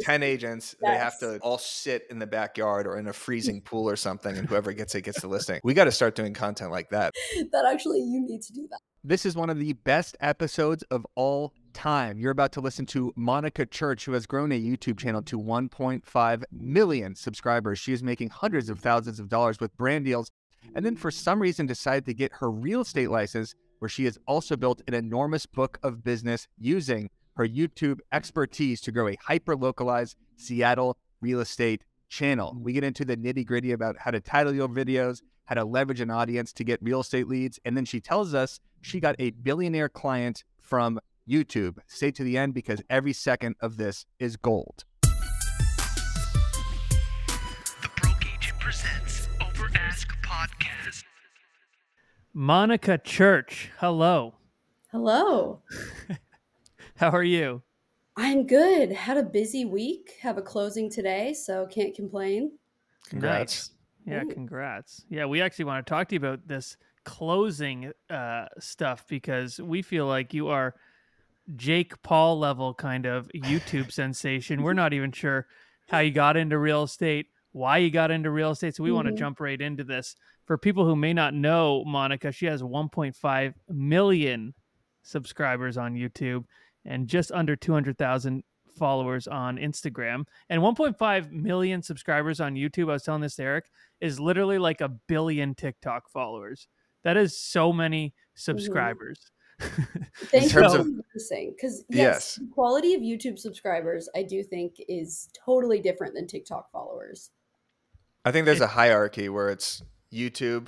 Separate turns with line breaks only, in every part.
10 agents. They have
Yes.
to all sit in the backyard or in a freezing pool or something, and whoever gets it gets the listing. We got to start doing content like that.
That actually, you need to do that.
This is one of the best episodes of all time. You're about to listen to Monica Church, who has grown a YouTube channel to 1.5 million subscribers. She is making hundreds of thousands of dollars with brand deals, and then for some reason decided to get her real estate license, where she has also built an enormous book of business using her YouTube expertise to grow a hyper-localized Seattle real estate channel. We get into the nitty-gritty about how to title your videos, how to leverage an audience to get real estate leads, and then she tells us she got a billionaire client from YouTube. Stay to the end because every second of this is gold.
The Broke Agent presents Over Ask Podcast.
Monica Church, hello.
Hello.
How are you?
I'm good. Had a busy week. Have a closing today, so can't complain.
Congrats.
Nice. Yeah,
Thanks.
congrats. Yeah, we actually want to talk to you about this closing stuff because we feel like you are Jake Paul level kind of YouTube sensation. We're not even sure how you got into real estate, why you got into real estate. So we want to jump right into this. For people who may not know Monica, she has 1.5 million subscribers on YouTube and just under 200,000 followers on Instagram. And 1.5 million subscribers on YouTube, I was telling this to Eric, is literally like a billion TikTok followers. That is so many subscribers.
Thank
terms
you
of-
for noticing, because
Yes.
the quality of YouTube subscribers, I do think, is totally different than TikTok followers.
I think there's a hierarchy where it's YouTube,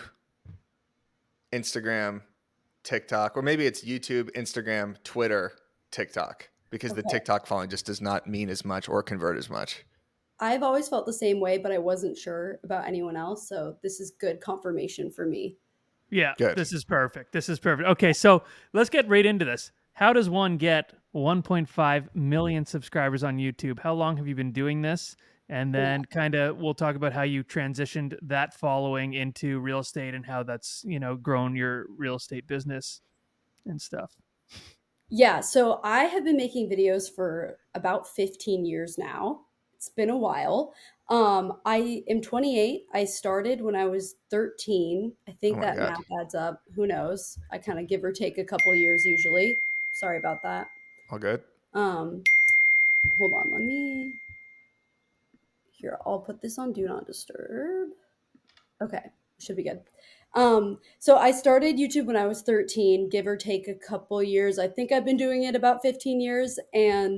Instagram, TikTok, or maybe it's YouTube, Instagram, Twitter, TikTok, because the
Okay.
TikTok following just does not mean as much or convert as much.
I've always felt the same way, but I wasn't sure about anyone else, so this is good confirmation for me.
Yeah,
Good.
this is perfect. This is perfect. Okay, so let's get right into this. How does one get 1.5 million subscribers on YouTube? How long have you been doing this? And then kind of we'll talk about how you transitioned that following into real estate and how that's, grown your real estate business and stuff.
Yeah, so I have been making videos for about 15 years now. It's been a while. I am 28. I started when I was 13. I think
Oh my
that
God.
math adds up. Who knows? I kind of give or take a couple years usually. Sorry about that.
All good?
Hold on, let me here, I'll put this on do not disturb. Okay, should be good. So I started YouTube when I was 13, give or take a couple years. I think I've been doing it about 15 years, and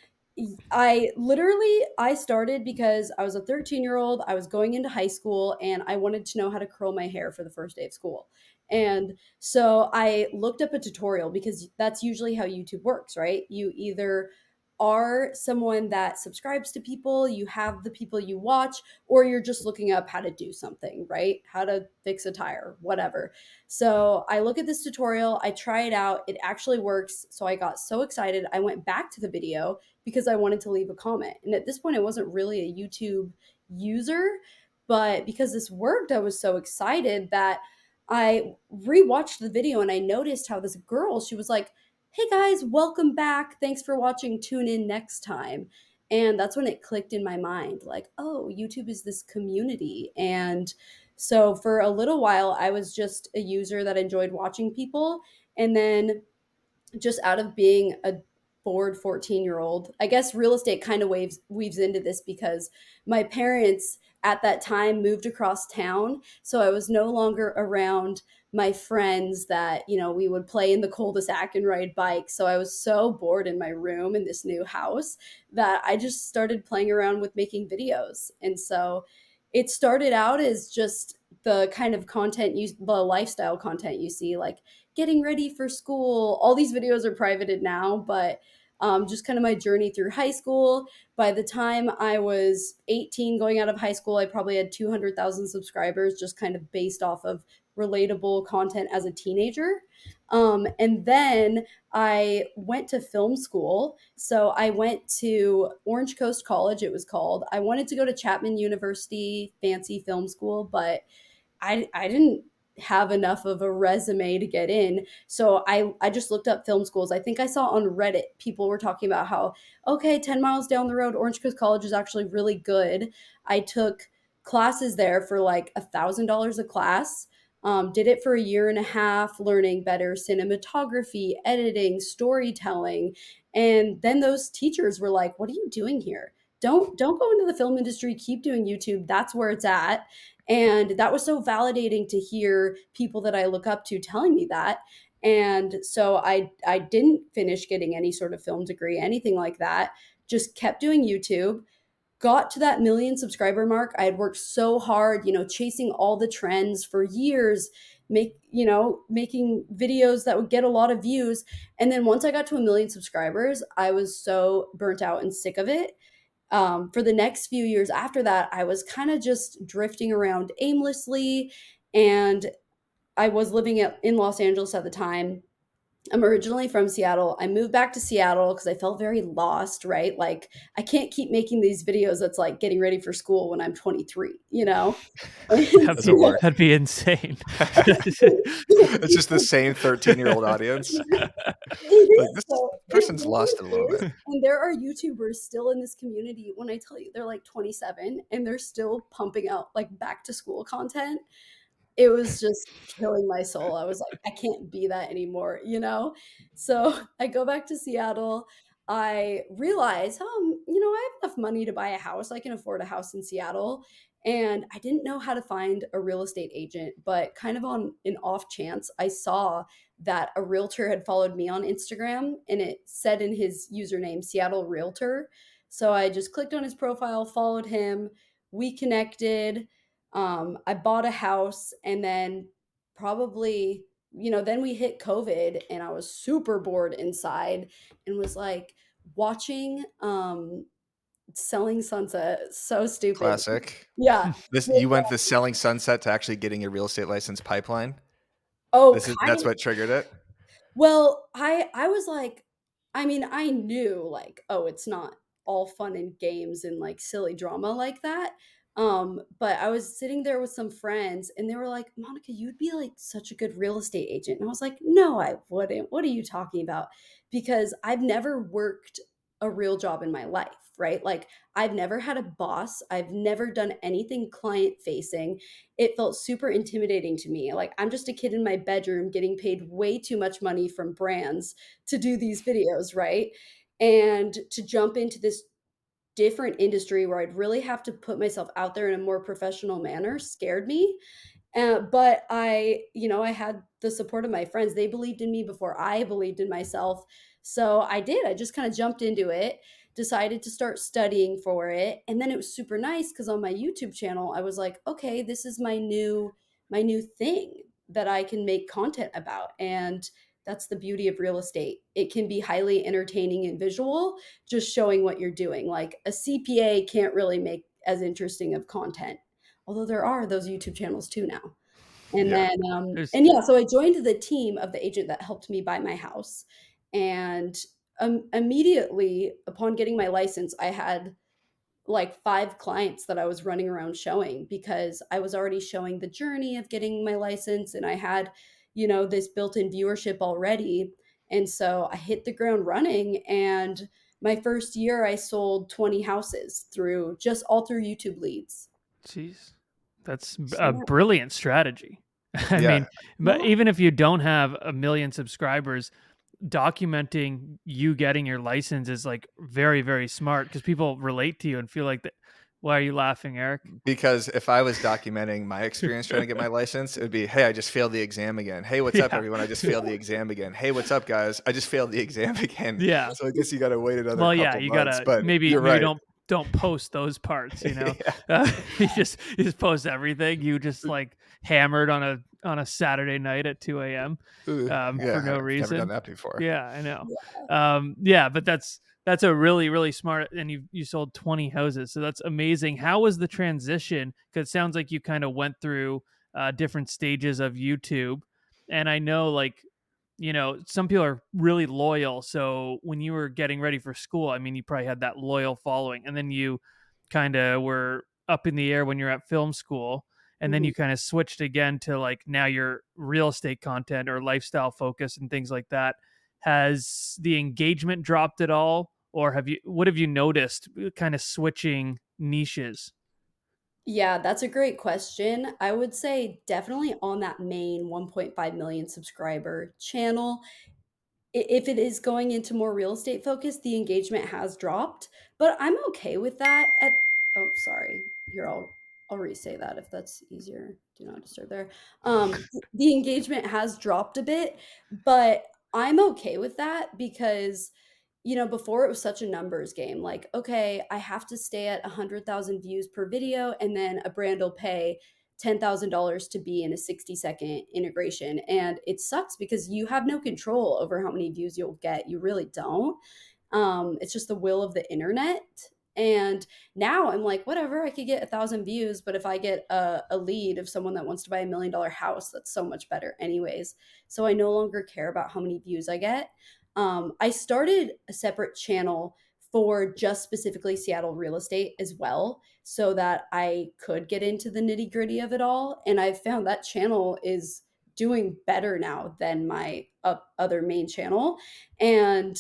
I started because I was a 13-year-old. I was going into high school and I wanted to know how to curl my hair for the first day of school. And so I looked up a tutorial because that's usually how YouTube works, right? You either are someone that subscribes to people, you have the people you watch, or you're just looking up how to do something, right? How to fix a tire, whatever. So I look at this tutorial, I try it out, it actually works. So I got so excited, I went back to the video because I wanted to leave a comment. And at this point, I wasn't really a YouTube user, but because this worked, I was so excited that I rewatched the video and I noticed how this girl, she was like, "Hey guys, welcome back. Thanks for watching. Tune in next time." And that's when it clicked in my mind like, oh, YouTube is this community. And so for a little while, I was just a user that enjoyed watching people. And then just out of being a bored 14-year-old, I guess real estate kind of weaves into this because my parents at that time moved across town. So I was no longer around my friends that, we would play in the cul-de-sac and ride bikes. So I was so bored in my room in this new house that I just started playing around with making videos. And so it started out as just the kind of the lifestyle content you see, like getting ready for school. All these videos are privated now, but just kind of my journey through high school. By the time I was 18, going out of high school, I probably had 200,000 subscribers, just kind of based off of relatable content as a teenager. And then I went to film school. So I went to Orange Coast College, it was called. I wanted to go to Chapman University, fancy film school, but I didn't have enough of a resume to get in. So I just looked up film schools. I think I saw on Reddit people were talking about how, okay, 10 miles down the road, Orange Coast College is actually really good. I took classes there for like $1,000 a class. Did it for a year and a half, learning better cinematography, editing, storytelling. And then those teachers were like, what are you doing here? Don't go into the film industry, keep doing YouTube. That's where it's at. And that was so validating to hear people that I look up to telling me that. And so I didn't finish getting any sort of film degree, anything like that. Just kept doing YouTube, got to that million subscriber mark. I had worked so hard, chasing all the trends for years, making videos that would get a lot of views. And then once I got to a million subscribers, I was so burnt out and sick of it. For the next few years after that, I was kind of just drifting around aimlessly. And I was living in Los Angeles at the time. I'm originally from Seattle. I moved back to Seattle because I felt very lost, right? Like, I can't keep making these videos that's like getting ready for school when I'm 23,
Doesn't work.
That'd be insane.
It's just the same 13-year-old audience. Like, this person's lost a little bit.
And there are YouTubers still in this community. When I tell you, they're like 27 and they're still pumping out like back to school content. It was just killing my soul. I was like, I can't be that anymore, So I go back to Seattle. I realize, I have enough money to buy a house. I can afford a house in Seattle. And I didn't know how to find a real estate agent, but kind of on an off chance, I saw that a realtor had followed me on Instagram and it said in his username, Seattle Realtor. So I just clicked on his profile, followed him, we connected. I bought a house, and then probably, then we hit COVID and I was super bored inside and was like watching Selling Sunset. So stupid.
Classic.
Yeah.
You went the Selling Sunset to actually getting a real estate license pipeline?
Oh,
That's what triggered it?
Well, I was like, I mean, I knew like, oh, it's not all fun and games and like silly drama like that. But I was sitting there with some friends and they were like, Monica, you'd be like such a good real estate agent. And I was like, no, I wouldn't. What are you talking about? Because I've never worked a real job in my life, right? Like, I've never had a boss. I've never done anything client facing. It felt super intimidating to me. Like, I'm just a kid in my bedroom getting paid way too much money from brands to do these videos, right? And to jump into this different industry where I'd really have to put myself out there in a more professional manner scared me. But I had the support of my friends. They believed in me before I believed in myself. So I did. I just kind of jumped into it, decided to start studying for it. And then it was super nice because on my YouTube channel, I was like, okay, this is my new thing that I can make content about. And that's the beauty of real estate. It can be highly entertaining and visual, just showing what you're doing. Like, a CPA can't really make as interesting of content, although there are those YouTube channels too now. And then, so I joined the team of the agent that helped me buy my house. And immediately upon getting my license, I had like 5 clients that I was running around showing because I was already showing the journey of getting my license and I had, this built-in viewership already. And so I hit the ground running, and my first year I sold 20 houses through YouTube leads.
Jeez. That's a brilliant strategy. I
Yeah.
mean, but even if you don't have a million subscribers, documenting you getting your license is like very, very smart because people relate to you and feel like that. Why are you laughing, Eric?
Because if I was documenting my experience trying to get my license, it would be, hey, I just failed the exam again. Hey, what's up, everyone? I just failed the exam again. Hey, what's up, guys? I just failed the exam again.
Yeah.
So I guess you got to wait another
Well,
couple
you
months.
gotta
But
maybe
right.
don't post those parts. You just post everything. You just like hammered on a Saturday night at 2 a.m. For no reason.
Never done that before.
Yeah, I know. But that's a really, really smart, and you sold 20 houses. So that's amazing. How was the transition? Because it sounds like you kind of went through different stages of YouTube. And I know some people are really loyal. So when you were getting ready for school, I mean, you probably had that loyal following, and then you kind of were up in the air when you're at film school. and then you kind of switched again to like now your real estate content or lifestyle focus and things like that. Has the engagement dropped at all, or what have you noticed kind of switching niches?
Yeah, that's a great question. I would say definitely on that main 1.5 million subscriber channel, if it is going into more real estate focus, the engagement has dropped, but I'm okay with that. Oh, sorry. Here, I'll re-say that if that's easier. Do not disturb there. The engagement has dropped a bit, but I'm okay with that because before it was such a numbers game. Like, okay, I have to stay at 100,000 views per video, and then a brand will pay $10,000 to be in a 60-second integration. And it sucks because you have no control over how many views you'll get. You really don't. It's just the will of the internet. And now I'm like, whatever, I could get 1,000 views, but if I get a lead of someone that wants to buy $1 million house, that's so much better anyways. So I no longer care about how many views I get. I started a separate channel for just specifically Seattle real estate as well, so that I could get into the nitty gritty of it all. And I've found that channel is doing better now than my other main channel. And,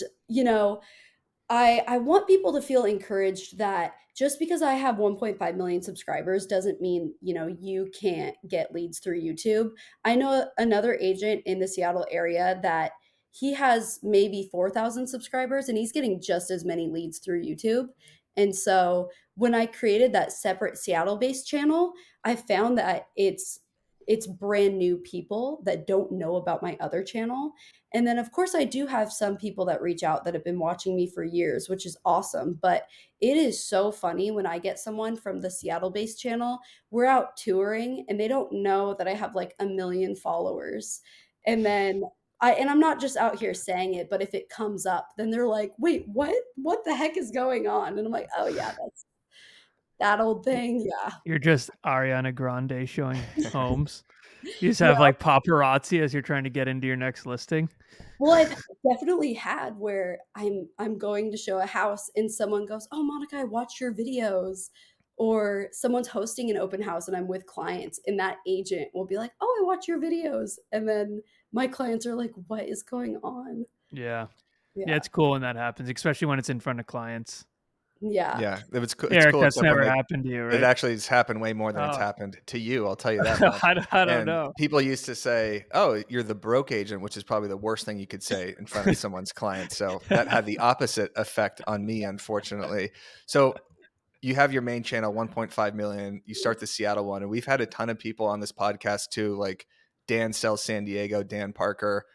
I want people to feel encouraged that just because I have 1.5 million subscribers doesn't mean, you can't get leads through YouTube. I know another agent in the Seattle area that he has maybe 4,000 subscribers and he's getting just as many leads through YouTube. And so when I created that separate Seattle-based channel, I found that it's brand new people that don't know about my other channel. And then, of course, I do have some people that reach out that have been watching me for years, which is awesome. But it is so funny when I get someone from the Seattle-based channel, we're out touring and they don't know that I have like 1 million followers. And then I'm not just out here saying it, but if it comes up, then they're like, wait, what? What the heck is going on? And I'm like, oh yeah, that's that old thing. Yeah.
You're just Ariana Grande showing homes. You just have like paparazzi as you're trying to get into your next listing.
Well, I've definitely had where I'm going to show a house and someone goes, "Oh, Monica, I watch your videos." Or someone's hosting an open house and I'm with clients and that agent will be like, "Oh, I watch your videos." And then my clients are like, "What is going on?"
Yeah. Yeah, it's cool when that happens, especially when it's in front of clients.
Yeah.
Yeah, it's cool.
Eric,
Cool,
that's
except
never
when
happened to you, right?
it actually has happened way more than it's happened to you. I'll tell you that much.
I don't
And
know.
people used to say, "Oh, you're the broke agent," which is probably the worst thing you could say in front of someone's client. So that had the opposite effect on me, unfortunately. So you have your main channel, 1.5 million. You start the Seattle one, and we've had a ton of people on this podcast too, like Dan Sells San Diego, Dan Parker,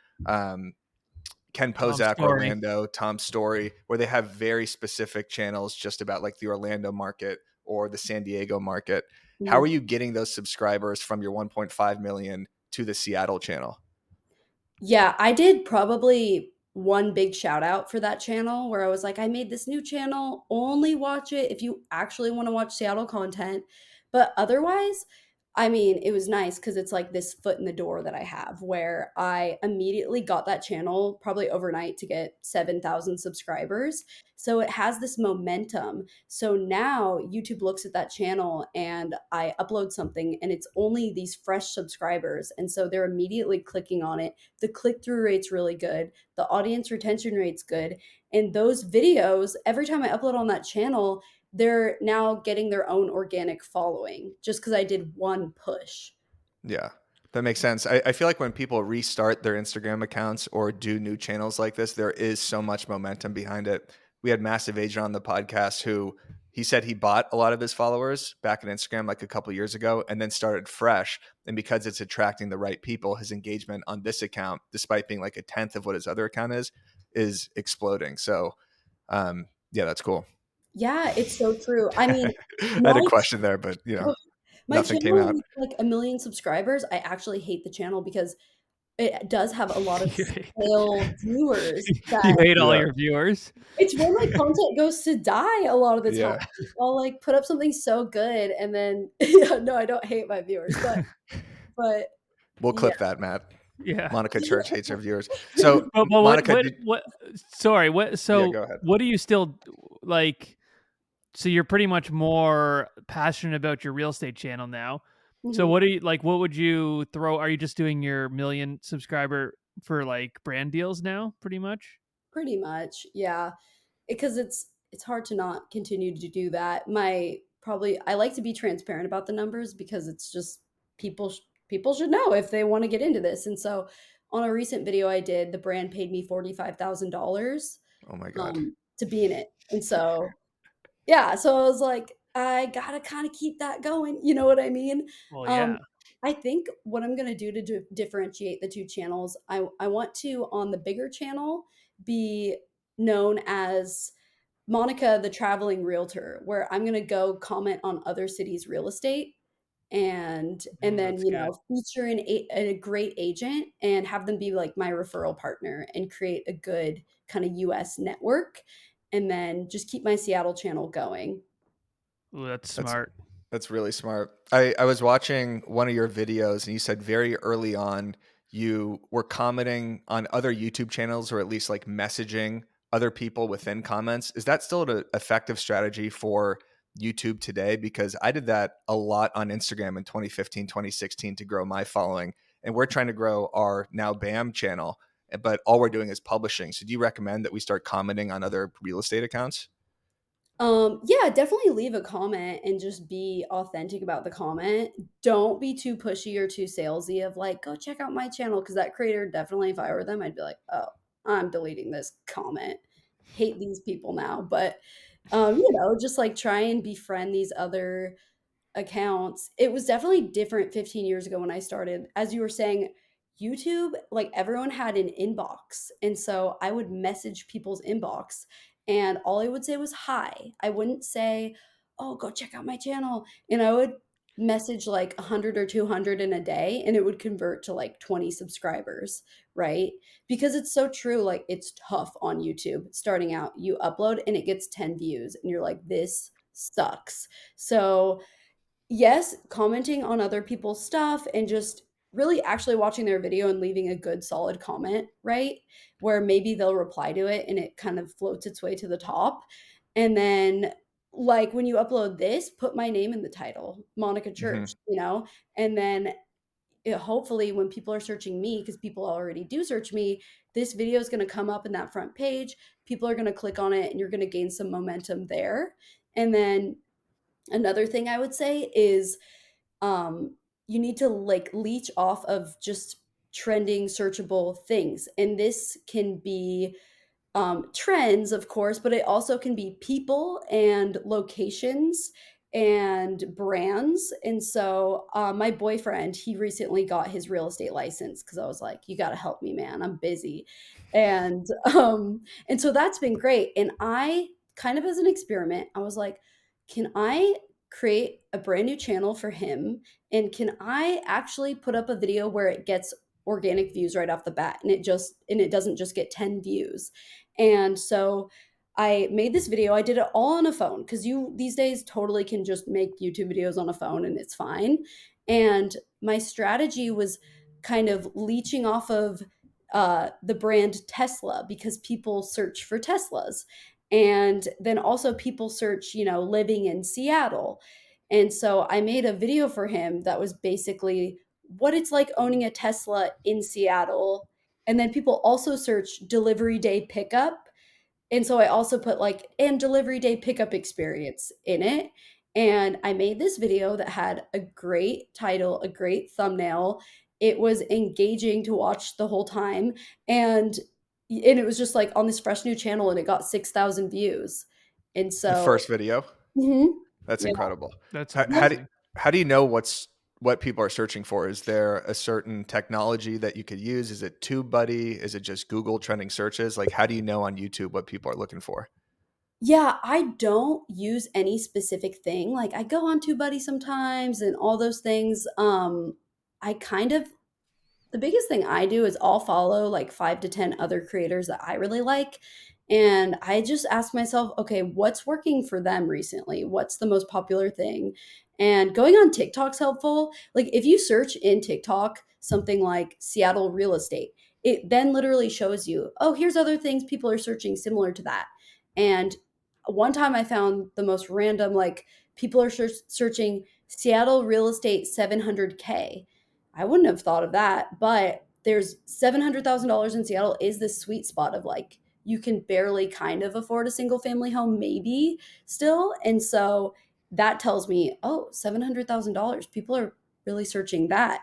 Ken Pozak, Orlando, Tom Story, where they have very specific channels just about like the Orlando market or the San Diego market. How are you getting those subscribers from your 1.5 million to the Seattle channel?
Yeah, I did probably one big shout out for that channel where I was like, I made this new channel, only watch it if you actually want to watch Seattle content. But otherwise, I mean, it was nice because it's like this foot in the door that I have where I immediately got that channel probably overnight to get 7,000 subscribers. So it has this momentum. So now YouTube looks at that channel and I upload something and it's only these fresh subscribers. And so they're immediately clicking on it. The click-through rate's really good. The audience retention rate's good. And those videos, every time I upload on that channel, they're now getting their own organic following just because I did one push.
Yeah, that makes sense. I feel like when people restart their Instagram accounts or do new channels like this, there is so much momentum behind it. We had Massive Agent on the podcast who he said he bought a lot of his followers back in Instagram like a couple years ago and then started fresh. And because it's attracting the right people, his engagement on this account, despite being like 1/10 of what his other account is exploding. So yeah, that's cool.
Yeah, it's so true. I mean,
I had a question there, but
my
nothing came
channel
out.
with like 1 million subscribers. I actually hate the channel because it does have a lot of stale viewers.
You hate all your viewers.
It's where my content goes to die a lot of the
Yeah.
time. I'll like put up something so good and then no, I don't hate my viewers, but
We'll clip that, Matt.
Yeah.
Monica Church hates her viewers. So
But
Monica,
go
ahead.
What do you still like? So you're pretty much more passionate about your real estate channel now. So
Mhm.
what do you like? What would you throw? Are you just doing your million subscriber for like brand deals now, pretty much?
Pretty much, yeah. Because it's hard to not continue to do that. My probably I like to be transparent about the numbers because it's just people should know if they want to get into this. And so on a recent video I did, the brand paid me $45,000
Oh my God.
to be in it. And so yeah, so I was like, I gotta kind of keep that going. You know what I mean?
Well, yeah.
Um, I think what I'm gonna do to differentiate the two channels, I want to on the bigger channel be known as Monica the traveling realtor, where I'm gonna go comment on other cities' real estate and then
That's good.
feature a great agent and have them be like my referral partner and create a good kind of US network and then just keep my Seattle channel going.
Ooh, that's
That's
smart.
That's really smart. I was watching one of your videos and you said very early on you were commenting on other YouTube channels or at least like messaging other people within comments. Is that still an effective strategy for YouTube today? Because I did that a lot on Instagram in 2015, 2016 to grow my following. And we're trying to grow our Now BAM channel, but all we're doing is publishing. So do you recommend that we start commenting on other real estate accounts?
Yeah, definitely leave a comment and just be authentic about the comment. Don't be too pushy or too salesy of like, go check out my channel. Cause that creator definitely, if I were them, I'd be like, oh, I'm deleting this comment. Hate these people now. But just like try and befriend these other accounts. It was definitely different 15 years ago when I started. As you were saying, YouTube, like everyone had an inbox. And so I would message people's inbox and all I would say was hi. I wouldn't say, oh, go check out my channel. And I would message like 100 or 200 in a day and it would convert to like 20 subscribers, right? Because it's so true. Like it's tough on YouTube starting out. You upload and it gets 10 views and you're like, this sucks. So yes, commenting on other people's stuff and just really actually watching their video and leaving a good solid comment, right? Where maybe they'll reply to it and it kind of floats its way to the top. And then like when you upload this, put my name in the title, Monica
Hmm.
Church, and then hopefully when people are searching me, because people already do search me, this video is going to come up in that front page. People are going to click on it and you're going to gain some momentum there. And then another thing I would say is um, you need to like leech off of just trending searchable things. And this can be trends, of course, but it also can be people and locations and brands. And so, my boyfriend, he recently got his real estate license because I was like, "You got to help me, man. I'm busy," and and so that's been great. And I kind of as an experiment, I was like, "Can I create a brand new channel for him? And can I actually put up a video where it gets organic views right off the bat and it doesn't just get 10 views?" And so I made this video. I did it all on a phone because you these days totally can just make YouTube videos on a phone and it's fine. And my strategy was kind of leeching off of the brand Tesla because people search for Teslas. And then also people search, living in Seattle. And so I made a video for him that was basically what it's like owning a Tesla in Seattle. And then people also search delivery day pickup. And so I also put like and delivery day pickup experience in it. And I made this video that had a great title, a great thumbnail. It was engaging to watch the whole time. And it was just like on this fresh new channel and it got 6,000 views. And
The
so,
first video.
mhm,
That's
yeah.
incredible.
That's
How, how do
amazing.
how do you know what people are searching for? Is there a certain technology that you could use? Is it TubeBuddy? Is it just Google trending searches? Like, how do you know on YouTube what people are looking for?
Yeah, I don't use any specific thing. Like I go on TubeBuddy sometimes and all those things. I kind of the biggest thing I do is I'll follow like 5 to 10 other creators that I really like. And I just ask myself, okay, what's working for them recently? What's the most popular thing? And going on TikTok's helpful. Like if you search in TikTok something like Seattle real estate, it then literally shows you, oh, here's other things people are searching similar to that. And one time I found the most random, like people are searching Seattle real estate 700K. I wouldn't have thought of that, but there's $700,000 in Seattle is this sweet spot of like you can barely kind of afford a single family home maybe still. And so that tells me, oh, $700,000. People are really searching that.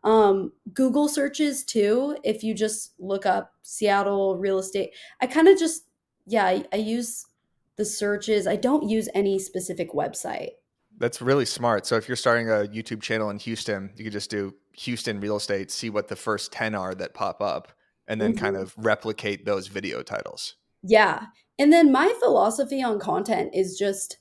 Google searches too, if you just look up Seattle real estate. I kind of just, yeah, I use the searches. I don't use any specific website.
That's really smart. So if you're starting a YouTube channel in Houston, you could just do Houston real estate, see what the first 10 are that pop up, and then kind
Mhm.
of replicate those video titles.
Yeah. And then my philosophy on content is just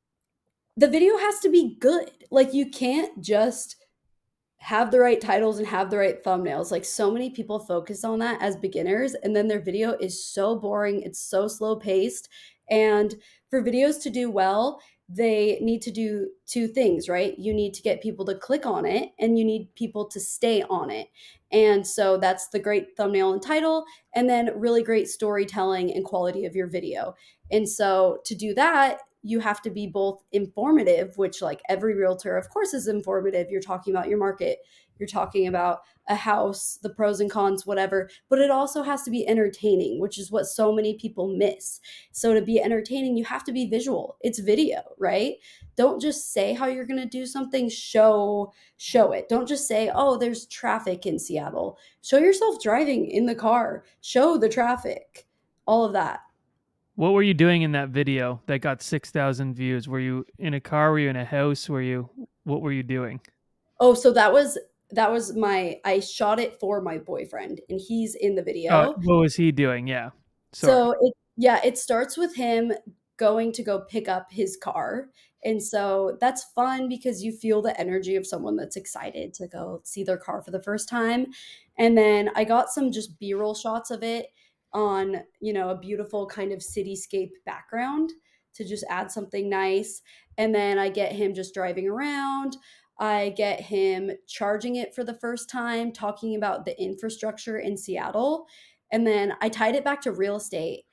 the video has to be good. Like you can't just have the right titles and have the right thumbnails. Like so many people focus on that as beginners and then their video is so boring, it's so slow paced. And for videos to do well, they need to do two things, right? You need to get people to click on it and you need people to stay on it. And so that's the great thumbnail and title and then really great storytelling and quality of your video. And so to do that, you have to be both informative, which like every realtor of course is informative. You're talking about your market, you're talking about a house, the pros and cons, whatever, but it also has to be entertaining, which is what so many people miss. So to be entertaining, you have to be visual. It's video, right? Don't just say how you're going to do something, show it. Don't just say, "Oh, there's traffic in Seattle." Show yourself driving in the car. Show the traffic. All of that.
What were you doing in that video that got 6,000 views? Were you in a car? Were you in a house? What were you doing?
Oh, so that was I shot it for my boyfriend and he's in the video.
What was he doing? Yeah. Sorry.
So it starts with him going to go pick up his car. And so that's fun because you feel the energy of someone that's excited to go see their car for the first time. And then I got some just B-roll shots of it on, a beautiful kind of cityscape background to just add something nice. And then I get him just driving around. I get him charging it for the first time, talking about the infrastructure in Seattle. And then I tied it back to real estate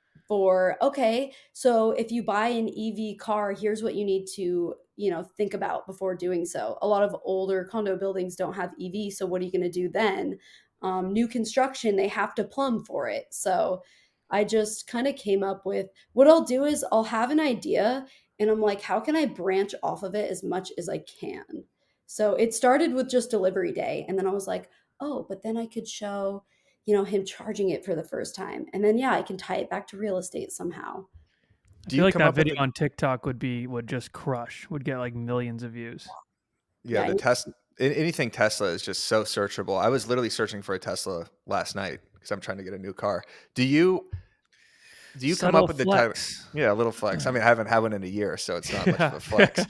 for, okay, so if you buy an EV car, here's what you need to, think about before doing so. A lot of older condo buildings don't have EV. So what are you going to do then? New construction, they have to plumb for it. So I just kind of came up with what I'll do is I'll have an idea and I'm like, how can I branch off of it as much as I can? So it started with just delivery day. And then I was like, oh, but then I could show him charging it for the first time. And then, yeah, I can tie it back to real estate somehow.
I
Do
feel
you
like
come
that
up with
video on TikTok would just crush, would get like millions of views.
Yeah,
Yeah.
anything Tesla is just so searchable. I was literally searching for a Tesla last night because I'm trying to get a new car. Do you come
Subtle
up with the title?
flex.
Yeah, a little flex. I mean, I haven't had one in a year, so it's not much of a flex.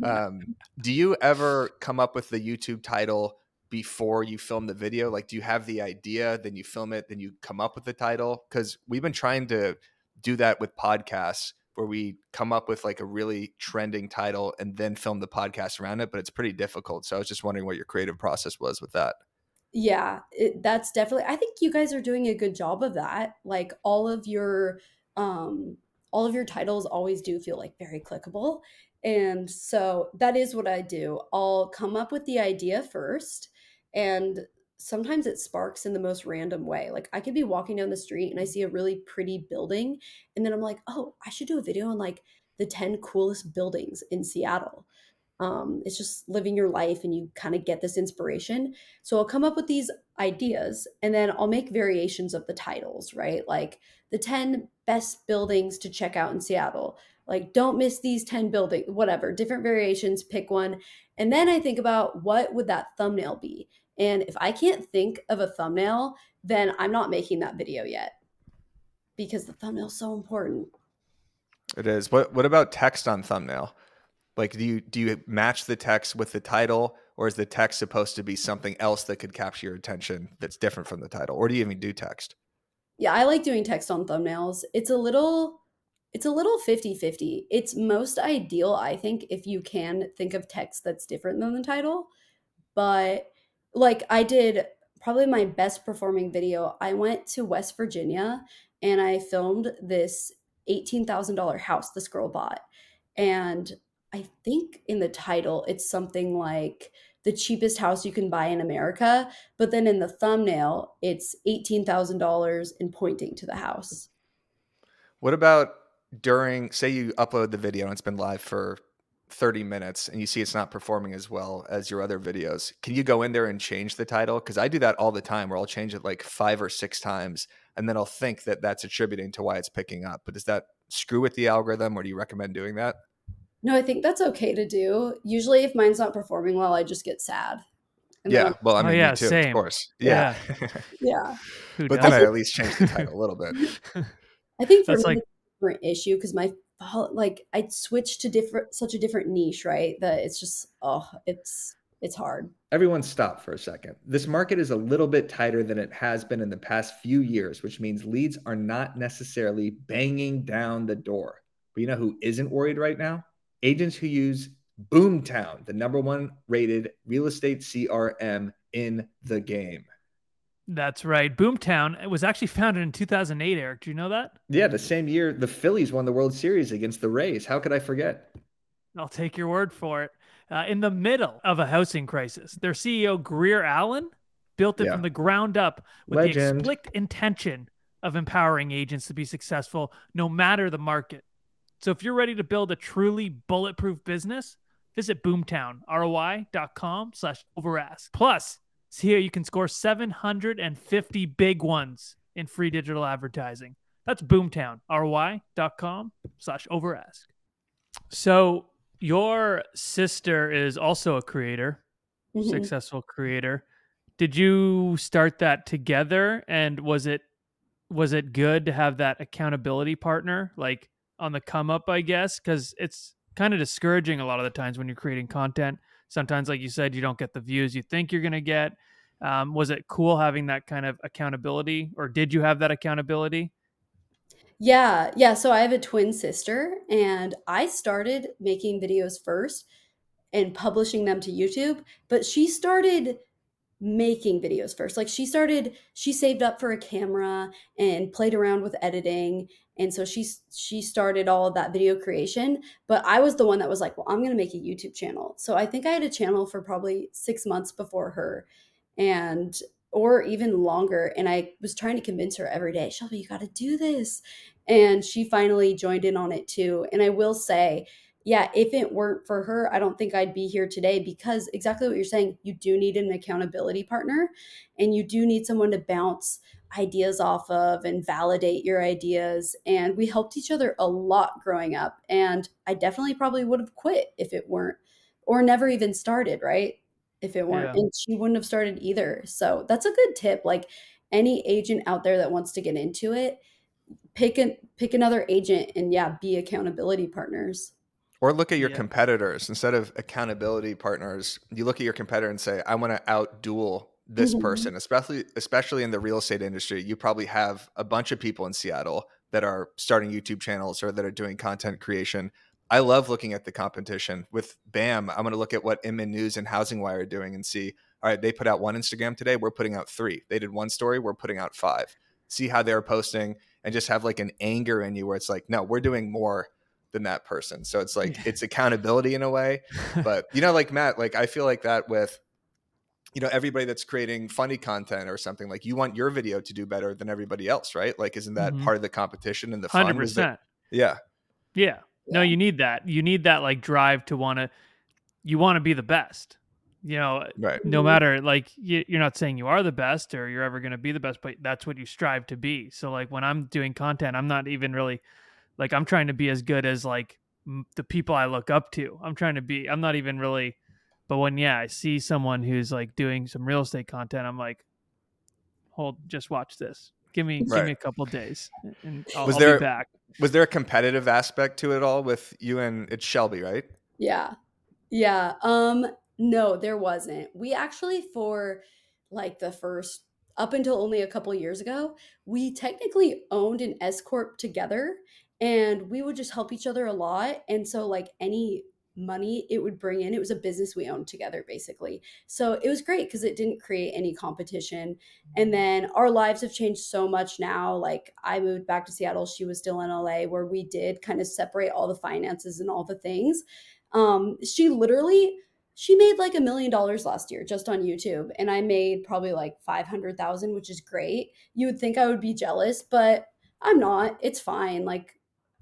Do you ever come up with the YouTube title before you film the video? Like, do you have the idea, then you film it, then you come up with the title? Because we've been trying to do that with podcasts where we come up with like a really trending title and then film the podcast around it, but it's pretty difficult. So I was just wondering what your creative process was with that.
Yeah, that's definitely, I think you guys are doing a good job of that. Like um all of your titles always do feel like very clickable. And so that is what I do. I'll come up with the idea first and sometimes it sparks in the most random way. Like I could be walking down the street and I see a really pretty building and then I'm like, "Oh, I should do a video on like the 10 coolest buildings in Seattle." It's just living your life and you kind of get this inspiration. So I'll come up with these ideas and then I'll make variations of the titles, right? Like the 10 best buildings to check out in Seattle. Like don't miss these 10 buildings, whatever, different variations, pick one. And then I think about what would that thumbnail be? And if I can't think of a thumbnail, then I'm not making that video yet because the thumbnail is so important.
It is. What about text on thumbnail? Like, do you match the text with the title, or is the text supposed to be something else that could capture your attention that's different from the title? Or do you even do text?
Yeah, I like doing text on thumbnails. It's a little 50-50. It's most ideal, I think, if you can think of text that's different than the title. But like I did probably my best performing video. I went to West Virginia and I filmed this $18,000 house this girl bought. And I think in the title, it's something like the cheapest house you can buy in America. But then in the thumbnail, it's $18,000 and pointing to the house.
What about during, say you upload the video and it's been live for 30 minutes and you see it's not performing as well as your other videos? Can you go in there and change the title? Because I do that all the time where I'll change it like 5 or 6 times and then I'll think that that's attributing to why it's picking up. But does that screw with the algorithm, or do you recommend doing that?
No, I think that's okay to do. Usually, if mine's not performing well, I just get sad. And then
Yeah.
I'm,
Well, I
Oh
mean, me
yeah,
too, of
same.
course.
Yeah.
Yeah.
yeah.
Who
But then I
doesn't?
at least change the title a little bit.
I think for
That's
me,
like
it's a different issue because like I switched to such a different niche, right? That it's just, it's hard.
Everyone stop for a second. This market is a little bit tighter than it has been in the past few years, which means leads are not necessarily banging down the door. But you know who isn't worried right now? Agents who use Boomtown, the #1 rated real estate CRM in the game.
that's right. Boomtown, it was actually founded in 2008, Eric. Do you know that?
Yeah, the same year the Phillies won the World Series against the Rays. How could I forget?
I'll take your word for it. In the middle of a housing crisis, their CEO, Greer Allen, built it
Yeah.
from the ground up with
Legend.
the explicit intention of empowering agents to be successful no matter the market. So if you're ready to build a truly bulletproof business, visit Boomtown, ROI.com/overask. Plus, see how you can score 750 big ones in free digital advertising. That's Boomtown, ROI.com/overask. So your sister is also a creator,
Mhm.
successful creator. Did you start that together? And was it good to have that accountability partner like on the come up, I guess? Because it's kind of discouraging a lot of the times when you're creating content. Sometimes, like you said, you don't get the views you think you're going to get. Was it cool having that kind of accountability, or did you have that accountability?
Yeah, yeah. So I have a twin sister, and I started making videos first and publishing them to YouTube, but she started making videos first. Like she saved up for a camera and played around with editing. And so she started all of that video creation, but I was the one that was like, "Well, I'm going to make a YouTube channel." So I think I had a channel for probably 6 months before her, and or even longer, and I was trying to convince her every day, "Shelby, you got to do this." And she finally joined in on it too. And I will say, yeah, if it weren't for her, I don't think I'd be here today, because exactly what you're saying, you do need an accountability partner, and you do need someone to bounce ideas off of and validate your ideas. And we helped each other a lot growing up. And I definitely probably would have quit if it weren't, or never even started, right? If it weren't,
Yeah.
and she wouldn't have started either. So that's a good tip. Like any agent out there that wants to get into it, pick another agent and yeah, be accountability partners.
Or look at your
Yeah.
competitors. Instead of accountability partners, you look at your competitor and say, I want to outduel this
Mhm.
person, especially in the real estate industry. You probably have a bunch of people in Seattle that are starting YouTube channels or that are doing content creation. I love looking at the competition. With BAM, I'm going to look at what Inman News and Housing Wire are doing and see, all right, they put out one Instagram today, we're putting out 3. They did one story, we're putting out 5. See how they're posting, and just have like an anger in you where it's like, no, we're doing more than that person. So it's like, it's accountability in a way. But, like Matt, like I feel like that with, everybody that's creating funny content or something, like you want your video to do better than everybody else, right? Like, isn't that
Mhm.
part of the competition and the fun? Was that?
100%.
Yeah.
Yeah. No,
Yeah.
you need that. You need that like drive to you want to be the best.
Right.
No
Mhm.
matter like you're not saying you are the best or you're ever going to be the best, but that's what you strive to be. So like when I'm doing content, I'm not even really like I'm trying to be as good as like the people I look up to. I'm not even really, but when I see someone who's like doing some real estate content, I'm like, just watch this. Give me
Right.
a couple days and
Was
I'll be
there
back.
was there a competitive aspect to it all with you? And it's Shelby, right?
Yeah. Yeah. No, there wasn't. We actually, for like the first, up until only a couple years ago, we technically owned an S corp together, and we would just help each other a lot. And so like any money it would bring in, it was a business we owned together basically. So it was great because it didn't create any competition. And then our lives have changed so much now. Like I moved back to Seattle, she was still in LA, where we did kind of separate all the finances and all the things. She made like $1 million last year just on YouTube, and I made probably like 500,000, which is great. You would think I would be jealous, but I'm not. It's fine. Like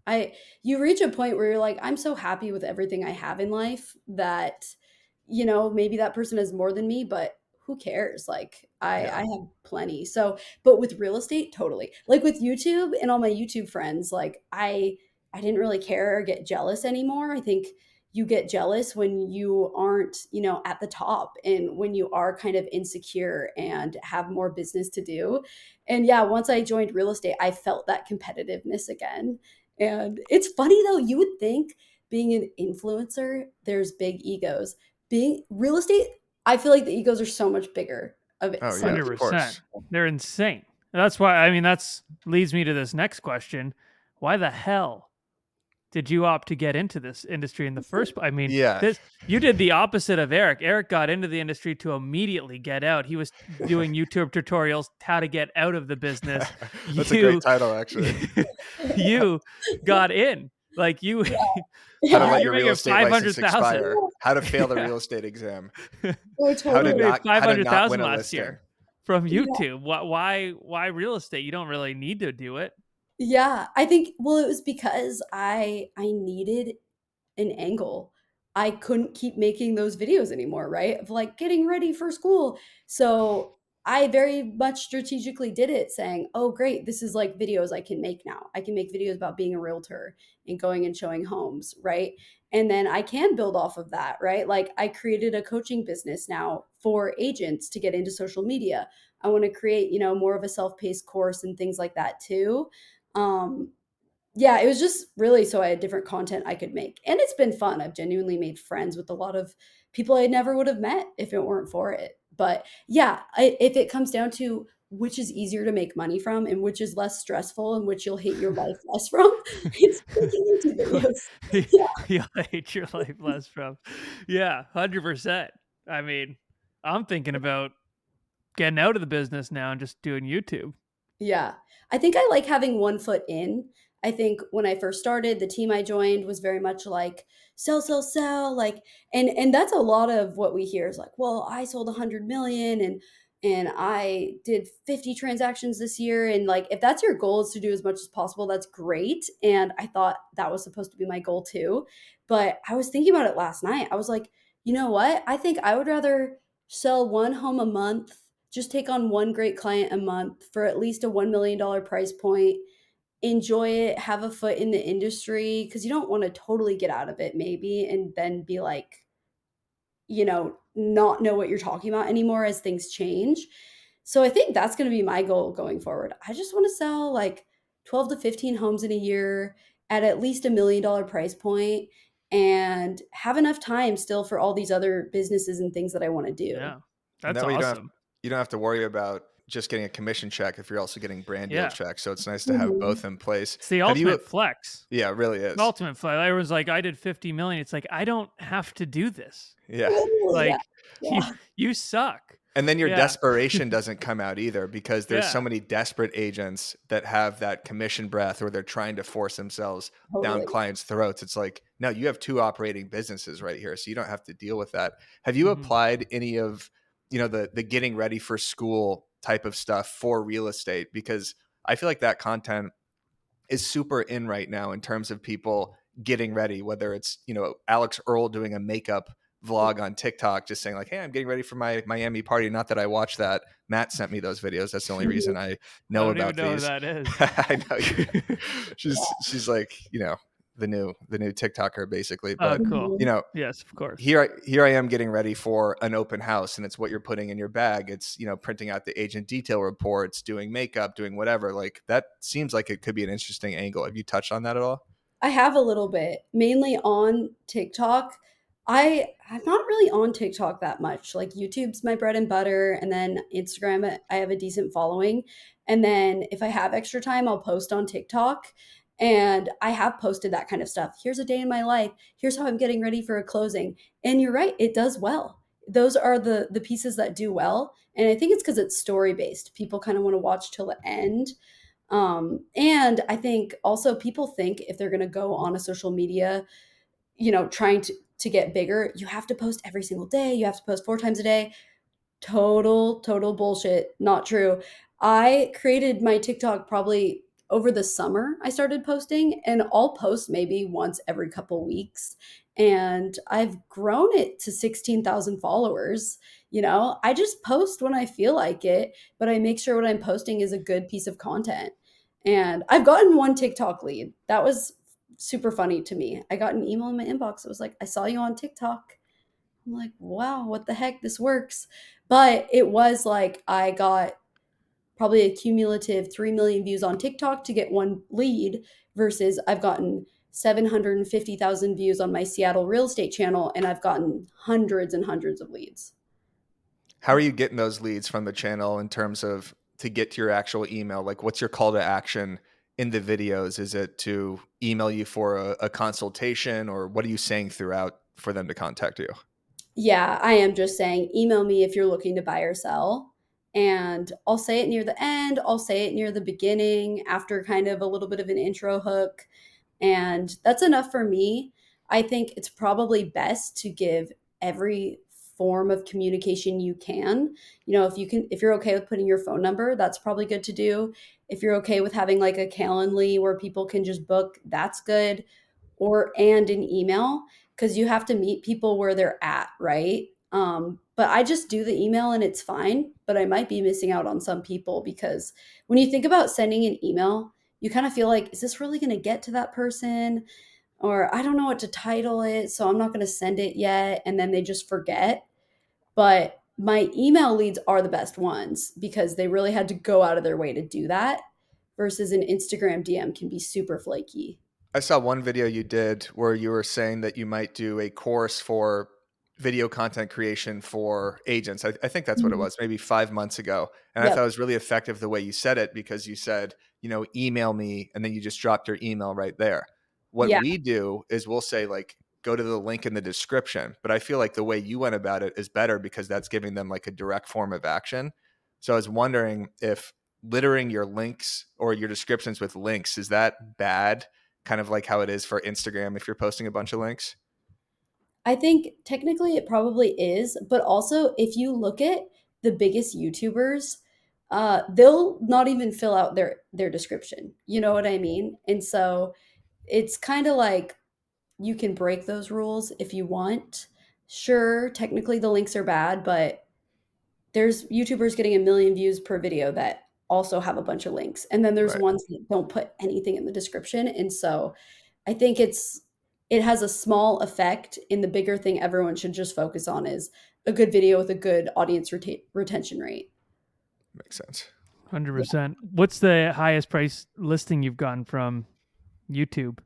you reach a point where you're like, I'm so happy with everything I have in life that, maybe that person has more than me, but who cares? Like I have plenty. So, but with real estate, totally. Like with YouTube and all my YouTube friends, like I didn't really care or get jealous anymore. I think you get jealous when you aren't, at the top, and when you are kind of insecure and have more business to do. And yeah, once I joined real estate, I felt that competitiveness again. And it's funny though, you would think being an influencer, there's big egos. Being real estate, I feel like the egos are so much bigger of it.
Oh,
So
yeah, of
100%.
course.
They're insane. That's why, I mean, that's leads me to this next question. Why the hell did you opt to get into this industry in the first place? I mean,
Yeah.
you did the opposite of Eric. Eric got into the industry to immediately get out. He was doing YouTube tutorials, how to get out of the business.
That's a great title, actually.
You got in. Like you,
How to
Yeah.
let
you're
your real
making
estate license
500,000.
expire. How to fail the
Yeah.
real estate exam.
Oh,
How to
totally.
made
not, how to not
500,000
win a
last
listing.
year from
Yeah.
YouTube. Why real estate? You don't really need to do it.
Yeah, I think, well, it was because I needed an angle. I couldn't keep making those videos anymore, right? Of like getting ready for school. So I very much strategically did it, saying, "Oh, great, this is like videos I can make now. I can make videos about being a realtor and going and showing homes, right? And then I can build off of that, right? Like I created a coaching business now for agents to get into social media. I want to create, more of a self-paced course and things like that too. Um, yeah, it was just really so I had different content I could make. And it's been fun. I've genuinely made friends with a lot of people I never would have met if it weren't for it. But yeah, if it comes down to which is easier to make money from and which is less stressful and which you'll hate your life less from, it's making YouTube videos. Yeah.
You'll hate your life less from. Yeah, 100%. I mean, I'm thinking about getting out of the business now and just doing YouTube.
Yeah. I think I like having one foot in. I think when I first started, the team I joined was very much like sell, sell, sell. Like, and that's a lot of what we hear is like, well, I sold 100 million and I did 50 transactions this year. And like, if that's your goal is to do as much as possible, that's great. And I thought that was supposed to be my goal too. But I was thinking about it last night. I was like, you know what? I think I would rather sell one home a month, just take on one great client a month for at least a $1 million price point, enjoy it, have a foot in the industry, because you don't want to totally get out of it maybe and then be like, not know what you're talking about anymore as things change. So I think that's going to be my goal going forward. I just want to sell like 12 to 15 homes in a year at least $1 million price point and have enough time still for all these other businesses and things that I want to do.
Yeah,
And
that's
that way
awesome.
you don't have to worry about just getting a commission check if you're also getting brand deal
Yeah.
checks. So it's nice to have
Mhm.
both in place.
It's the
Have you-
ultimate flex.
Yeah, it really is.
The ultimate flex. I was like, I did 50 million. It's like, I don't have to do this.
Yeah.
Like,
Yeah.
you suck.
And then your
Yeah.
desperation doesn't come out either because there's
Yeah.
so many desperate agents that have that commission breath or they're trying to force themselves down
Totally.
clients' throats. It's like, no, you have two operating businesses right here. So you don't have to deal with that. Have you
Mhm.
applied any of, the getting ready for school type of stuff for real estate? Because I feel like that content is super in right now in terms of people getting ready, whether it's, Alex Earl doing a makeup vlog on TikTok, just saying like, hey, I'm getting ready for my Miami party. Not that I watched that. Matt sent me those videos. That's the only reason I know
I don't
about
even know
these.
who that is.
I know. She's like, the new TikToker basically.
Oh,
But
cool. Yes, of course.
here I am getting ready for an open house, and it's what you're putting in your bag. It's, printing out the agent detail reports, doing makeup, doing whatever. Like that seems like it could be an interesting angle. Have you touched on that at all?
I have a little bit, mainly on TikTok. I'm not really on TikTok that much. Like YouTube's my bread and butter, and then Instagram, I have a decent following. And then if I have extra time, I'll post on TikTok. And I have posted that kind of stuff. Here's a day in my life. Here's how I'm getting ready for a closing. And you're right, it does well. Those are the pieces that do well. And I think it's because it's story based. People kind of want to watch till the end. And I think also people think if they're going to go on a social media, trying to to get bigger, you have to post every single day. You have to post 4 times a day. Total bullshit. Not true. I created my TikTok probably over the summer. I started posting, and I'll post maybe once every couple weeks. And I've grown it to 16,000 followers. I just post when I feel like it, but I make sure what I'm posting is a good piece of content. And I've gotten one TikTok lead. That was super funny to me. I got an email in my inbox. It was like, I saw you on TikTok. I'm like, wow, what the heck? This works. But it was like I got probably a cumulative 3 million views on TikTok to get one lead versus I've gotten 750,000 views on my Seattle real estate channel, and I've gotten hundreds and hundreds of leads.
How are you getting those leads from the channel in terms of to get to your actual email? Like, what's your call to action in the videos? Is it to email you for a consultation, or what are you saying throughout for them to contact you?
Yeah, I am just saying email me if you're looking to buy or sell. And I'll say it near the end, I'll say it near the beginning after kind of a little bit of an intro hook. And that's enough for me. I think it's probably best to give every form of communication you can. If you're okay with putting your phone number, that's probably good to do. If you're okay with having like a Calendly where people can just book, that's good. And an email, because you have to meet people where they're at, right? But I just do the email and it's fine, but I might be missing out on some people because when you think about sending an email, you kind of feel like, is this really going to get to that person? Or I don't know what to title it, so I'm not going to send it yet. And then they just forget. But my email leads are the best ones because they really had to go out of their way to do that versus an Instagram DM can be super flaky.
I saw one video you did where you were saying that you might do a course for video content creation for agents. I think that's what it
Mhm.
was, maybe 5 months ago. And I
Yep.
thought it was really effective the way you said it, because you said, email me, and then you just dropped your email right there. What
Yeah.
we do is we'll say, like, go to the link in the description. But I feel like the way you went about it is better because that's giving them like a direct form of action. So I was wondering if littering your links or your descriptions with links, is that bad? Kind of like how it is for Instagram if you're posting a bunch of links?
I think technically it probably is, but also if you look at the biggest YouTubers, they'll not even fill out their description. You know what I mean? And so it's kind of like you can break those rules if you want. Sure, technically the links are bad, but there's YouTubers getting 1 million views per video that also have a bunch of links. And then there's
Right.
ones that don't put anything in the description. And so I think it has a small effect, and the bigger thing everyone should just focus on is a good video with a good audience retention rate.
Makes sense.
100%. What's the highest price listing you've gotten from YouTube?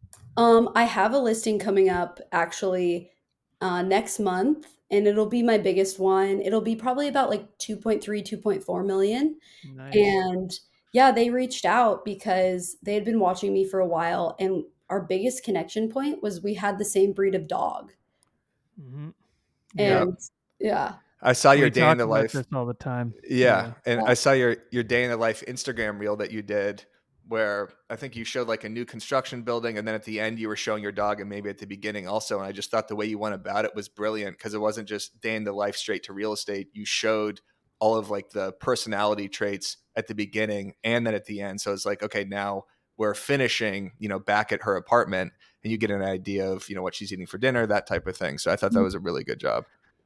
I have a listing coming up actually next month, and it'll be my biggest one. It'll be probably about like 2.3, 2.4 million.
Nice.
And yeah, they reached out because they had been watching me for a while. And our biggest connection point was we had the same breed of dog.
Mm-hmm.
Yeah.
And yeah.
I saw your
We
day in
talk
the
about
life.
this all the time.
Yeah. And
Yeah.
I saw your day in the life Instagram reel that you did, where I think you showed like a new construction building, and then at the end you were showing your dog, and maybe at the beginning also. And I just thought the way you went about it was brilliant, because it wasn't just day in the life straight to real estate. You showed all of like the personality traits at the beginning and then at the end. So it's like, okay, now we're finishing, back at her apartment, and you get an idea of, what she's eating for dinner, that type of thing. So I thought that was a really good job.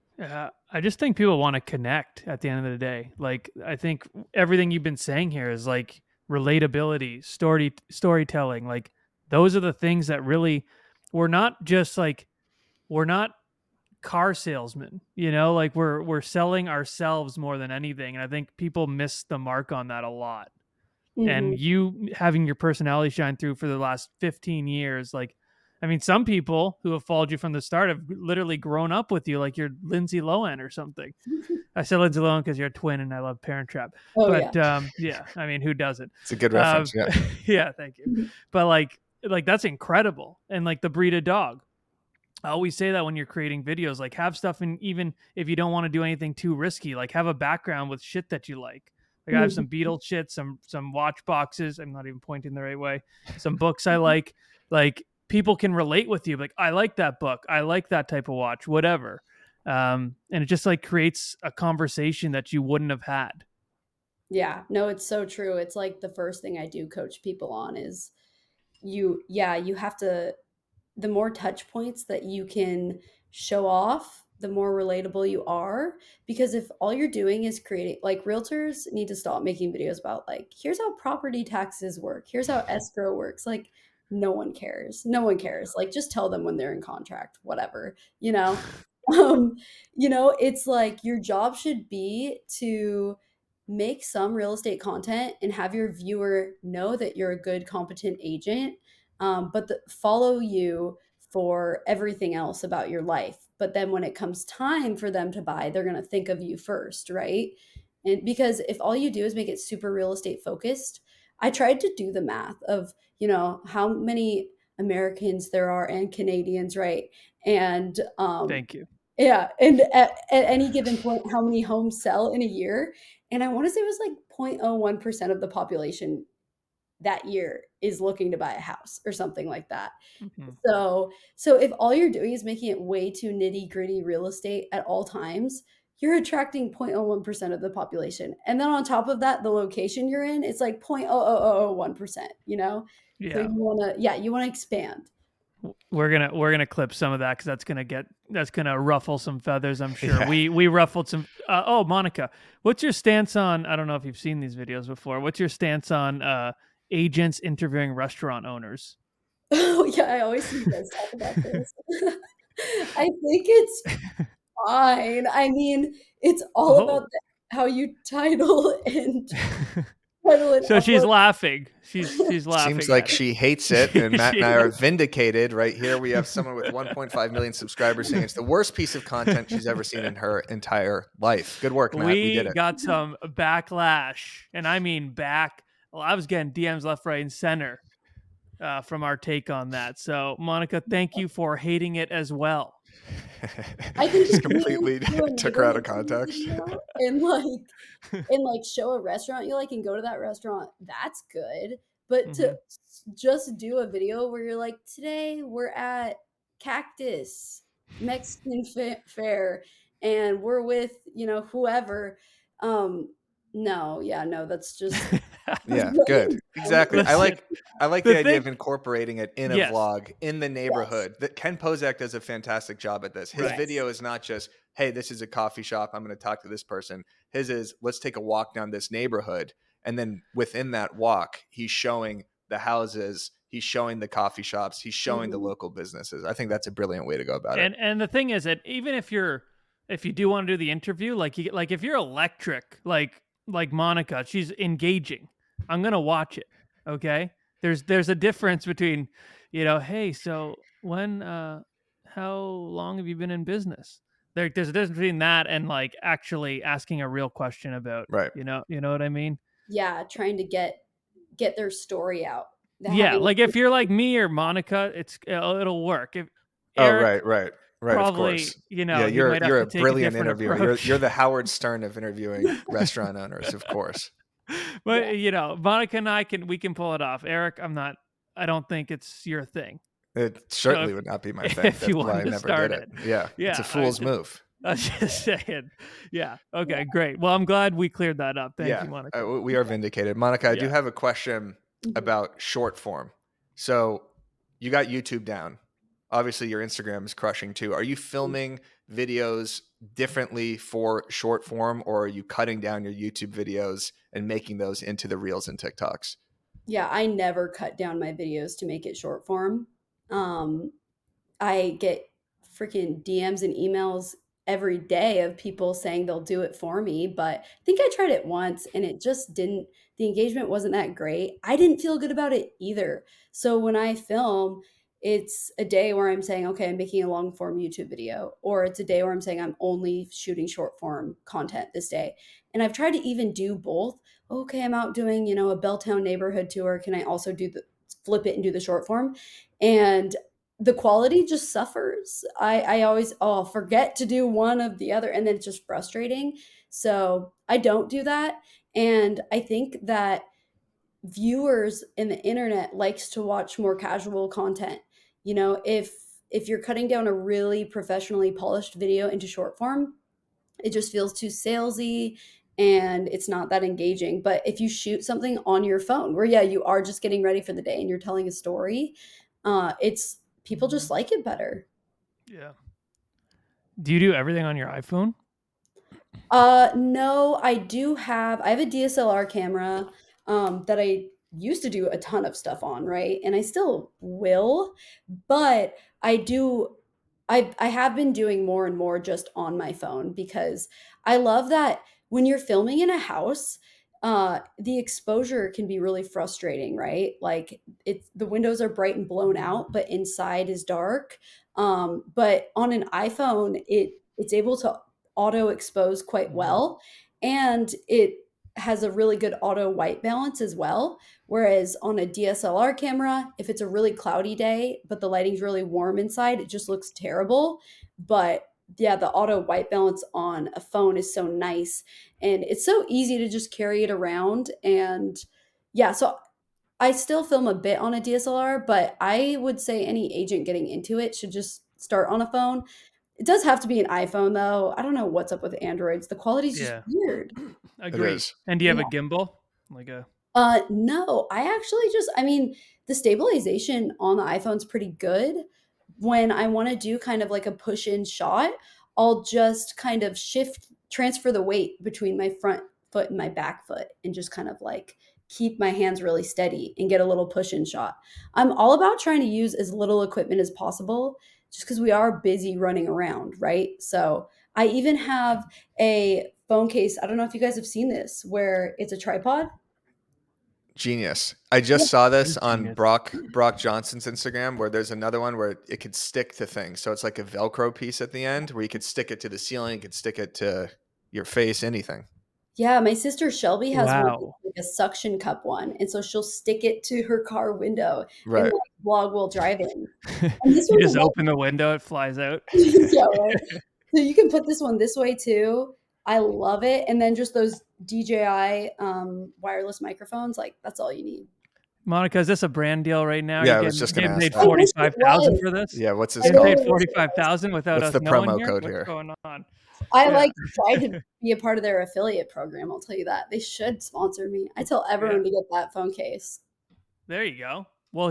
I just think people want to connect at the end of the day. Like, I think everything you've been saying here is like relatability, storytelling. Like, those are the things that really, we're not car salesmen, like we're selling ourselves more than anything. And I think people miss the mark on that a lot. And
Mhm.
you having your personality shine through for the last 15 years, like, I mean, some people who have followed you from the start have literally grown up with you, like you're Lindsay Lohan or something. I said Lindsay Lohan because you're a twin and I love Parent Trap.
Oh
But
yeah.
yeah, I mean, who doesn't?
It's a good reference. Yeah.
Yeah, thank you.
Mhm.
But like that's incredible. And like the breed of dog. I always say that when you're creating videos, like have stuff in, even if you don't want to do anything too risky, like have a background with shit that you like. Like I have some
Mhm.
Beatles shit, some watch boxes. I'm not even pointing the right way. Some books I like. Like people can relate with you. Like, I like that book. I like that type of watch, whatever. And it just like creates a conversation that you wouldn't have had.
Yeah, no, it's so true. It's like the first thing I do coach people on is you have to, the more touch points that you can show off, the more relatable you are. Because if all you're doing is creating, like, realtors need to stop making videos about like, here's how property taxes work, here's how escrow works. Like, no one cares. No one cares. Like, just tell them when they're in contract, whatever, you know? Um, it's like your job should be to make some real estate content and have your viewer know that you're a good, competent agent, but follow you for everything else about your life. But then when it comes time for them to buy, they're going to think of you first, right? And because if all you do is make it super real estate focused, I tried to do the math of, how many Americans there are and Canadians, right? And
Thank you.
yeah, and at any given point, how many homes sell in a year? And I want to say it was like 0.01% of the population that year is looking to buy a house or something like that.
Mm-hmm.
So if all you're doing is making it way too nitty gritty real estate at all times, you're attracting 0.01% of the population. And then on top of that, the location you're in, it's like 0.00001%,
Yeah.
So you want to expand.
We're gonna clip some of that because that's gonna ruffle some feathers. I'm sure. Yeah. We ruffled some. Monica, what's your stance on? I don't know if you've seen these videos before. What's your stance on agents interviewing restaurant owners?
Oh yeah, I always see you guys talk about this. I think it's fine. I mean, it's all about how you title and.
So she's laughing. She's laughing.
Seems like she hates it, and Matt and I are vindicated right here. We have someone with 1.5 million subscribers saying it's the worst piece of content she's ever seen in her entire life. Good work, Matt. We did it.
We got some backlash, and I mean back. Well, I was getting DMs left, right, and center from our take on that. So, Monica, thank you for hating it as well.
I think
just completely took her out of context.
And show a restaurant you like and go to that restaurant. That's good. But to just do a video where you're like, today we're at Cactus Mexican Fair and we're with, whoever. No, that's just.
Yeah, good. Exactly. I like the idea of incorporating it in a vlog in the neighborhood. Yes. That Ken Pozak does a fantastic job at this. His video is not just, hey, this is a coffee shop, I'm going to talk to this person. His is, let's take a walk down this neighborhood. And then within that walk, he's showing the houses, he's showing the coffee shops, he's showing the local businesses. I think that's a brilliant way to go about it.
And the thing is that even if you do want to do the interview, like if you're electric, like Monica, she's engaging. I'm going to watch it. Okay. There's a difference between, hey, so when, how long have you been in business? There's a difference between that and like actually asking a real question about, you know what I mean?
Yeah. Trying to get their story out.
Like if you're like me or Monica, it'll work. If Eric,
right.
Probably,
of course. You're a brilliant interviewer. You're the Howard Stern of interviewing restaurant owners, of course.
But Monica and I can pull it off. Eric, I don't think it's your thing.
It certainly would not be my thing. That's why I never did it. Yeah, it's a fool's move.
I was just saying. Yeah. Okay, great. Well, I'm glad we cleared that up. Thank you, Monica.
We are vindicated. Monica, I do have a question about short form. So you got YouTube down. Obviously, your Instagram is crushing too. Are you filming videos differently for short form, or are you cutting down your YouTube videos and making those into the Reels and TikToks?
Yeah, I never cut down my videos to make it short form. I get freaking DMs and emails every day of people saying they'll do it for me, but I think I tried it once and it just didn't, the engagement wasn't that great. I didn't feel good about it either. So when I film, it's a day where I'm saying, okay, I'm making a long form YouTube video, or it's a day where I'm saying I'm only shooting short form content this day. And I've tried to even do both. Okay, I'm out doing, a Belltown neighborhood tour. Can I also flip it and do the short form? And the quality just suffers. I always, forget to do one of the other. And then it's just frustrating. So I don't do that. And I think that viewers in the internet likes to watch more casual content. if you're cutting down a really professionally polished video into short form, it just feels too salesy and it's not that engaging. But if you shoot something on your phone where, yeah, you are just getting ready for the day and you're telling a story, it's people just like it better.
Yeah. Do you do everything on your iPhone?
No, I have a DSLR camera that I used to do a ton of stuff on, right? And I still will, but I have been doing more and more just on my phone because I love that when you're filming in a house, the exposure can be really frustrating, right? Like the windows are bright and blown out, but inside is dark. But on an iPhone, it's able to auto expose quite well, and it has a really good auto white balance as well. Whereas on a DSLR camera, if it's a really cloudy day, but the lighting's really warm inside, it just looks terrible. But yeah, the auto white balance on a phone is so nice and it's so easy to just carry it around. And yeah, so I still film a bit on a DSLR, but I would say any agent getting into it should just start on a phone. It does have to be an iPhone though. I don't know what's up with Androids. The quality's just
Yeah.
weird.
Agreed.
is.
And do you have
Yeah.
a gimbal? Like a
No, I mean, the stabilization on the iPhone's pretty good. When I want to do kind of like a push in shot, I'll just kind of transfer the weight between my front foot and my back foot and just kind of like keep my hands really steady and get a little push in shot. I'm all about trying to use as little equipment as possible just because we are busy running around, right? So I even have a phone case. I don't know if you guys have seen this, where it's a tripod.
Genius. I just saw this
is
on
genius.
Brock Johnson's Instagram, where there's another one where it could stick to things. So it's like a Velcro piece at the end where you could stick it to the ceiling, you could stick it to your face, anything.
Yeah, my sister Shelby has one,
Wow.
like a suction cup one, and so she'll stick it to her car window and
Right.
like vlog while driving. And this
You
one
just
is like,
open the window, it flies out.
yeah, right. So you can put this one this way too. I love it. And then just those DJI wireless microphones, like that's all you need.
Monica, is this a brand deal right now?
Yeah,
You're
I was just gonna
getting
ask
paid
that.
I wish it
45,000
was.
for this?
Yeah, what's this
I
Getting
called?
paid
really wish it was.
45,000 without
What's
us
the
knowing
promo
here?
code
What's
here?
going on?
I
Yeah.
like tried to be a part of their affiliate program. I'll tell you that. They should sponsor me. I tell everyone to get that phone case.
There you go. Well,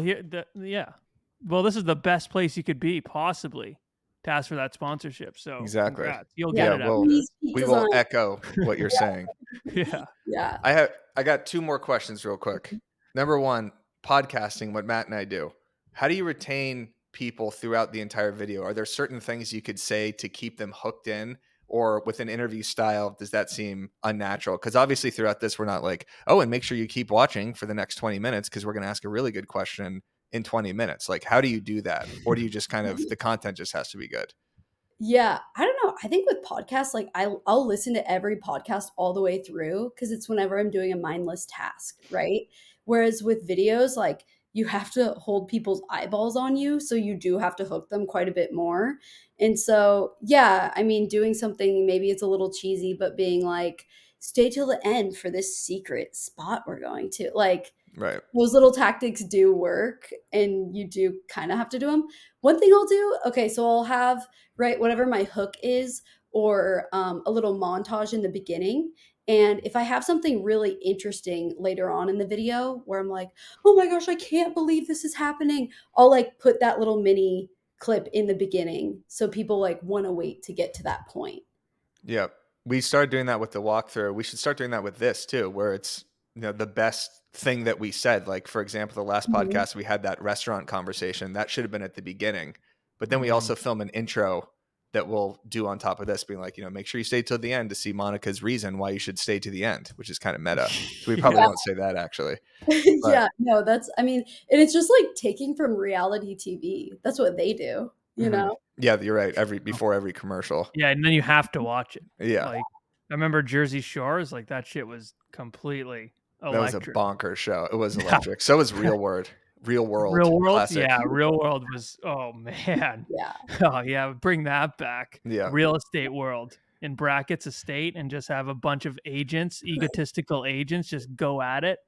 well, this is the best place you could be possibly to ask for that sponsorship. So
Exactly.
congrats. You'll
Yeah,
get it
well,
after
please
this.
keep
We will
design.
echo what you're saying.
Yeah.
Yeah.
I got two more questions real quick. Number one, podcasting, what Matt and I do. How do you retain people throughout the entire video? Are there certain things you could say to keep them hooked in? Or with an interview style, does that seem unnatural? Because obviously throughout this, we're not like, oh, and make sure you keep watching for the next 20 minutes because we're going to ask a really good question in 20 minutes. Like, how do you do that? Or do you just kind of, the content just has to be good?
Yeah, I don't know. I think with podcasts, like I'll listen to every podcast all the way through because it's whenever I'm doing a mindless task, right? Whereas with videos, like you have to hold people's eyeballs on you, so you do have to hook them quite a bit more. And so, yeah, I mean, doing something maybe it's a little cheesy, but being like, stay till the end for this secret spot we're going to. Like
Right.
those little tactics do work and you do kind of have to do them. One thing I'll do, okay, so I'll have, right, whatever my hook is or a little montage in the beginning. And if I have something really interesting later on in the video where I'm like, oh my gosh, I can't believe this is happening, I'll like put that little mini clip in the beginning so people like want to wait to get to that point.
Yeah. We started doing that with the walkthrough. We should start doing that with this too, where it's the best thing that we said. Like, for example, the last
Mhm.
podcast, we had that restaurant conversation. That should have been at the beginning. But then we also film an intro that we'll do on top of this, being like, make sure you stay till the end to see Monica's reason why you should stay to the end, which is kind of meta. So we probably won't say that actually.
Yeah, no, and and it's just like taking from reality TV. That's what they do, you
Mhm.
know?
Yeah, you're right. Before every commercial.
Yeah, and then you have to watch it.
Yeah.
Like I remember Jersey Shores, like that shit was completely
That was a
electric.
bonkers show. It was electric. So was Real World. Real World.
Real World,
Classic.
yeah, Real World was, oh man.
Yeah.
Oh yeah, bring that back.
Yeah.
Real estate world in brackets estate and just have a bunch of agents, egotistical agents, just go at it.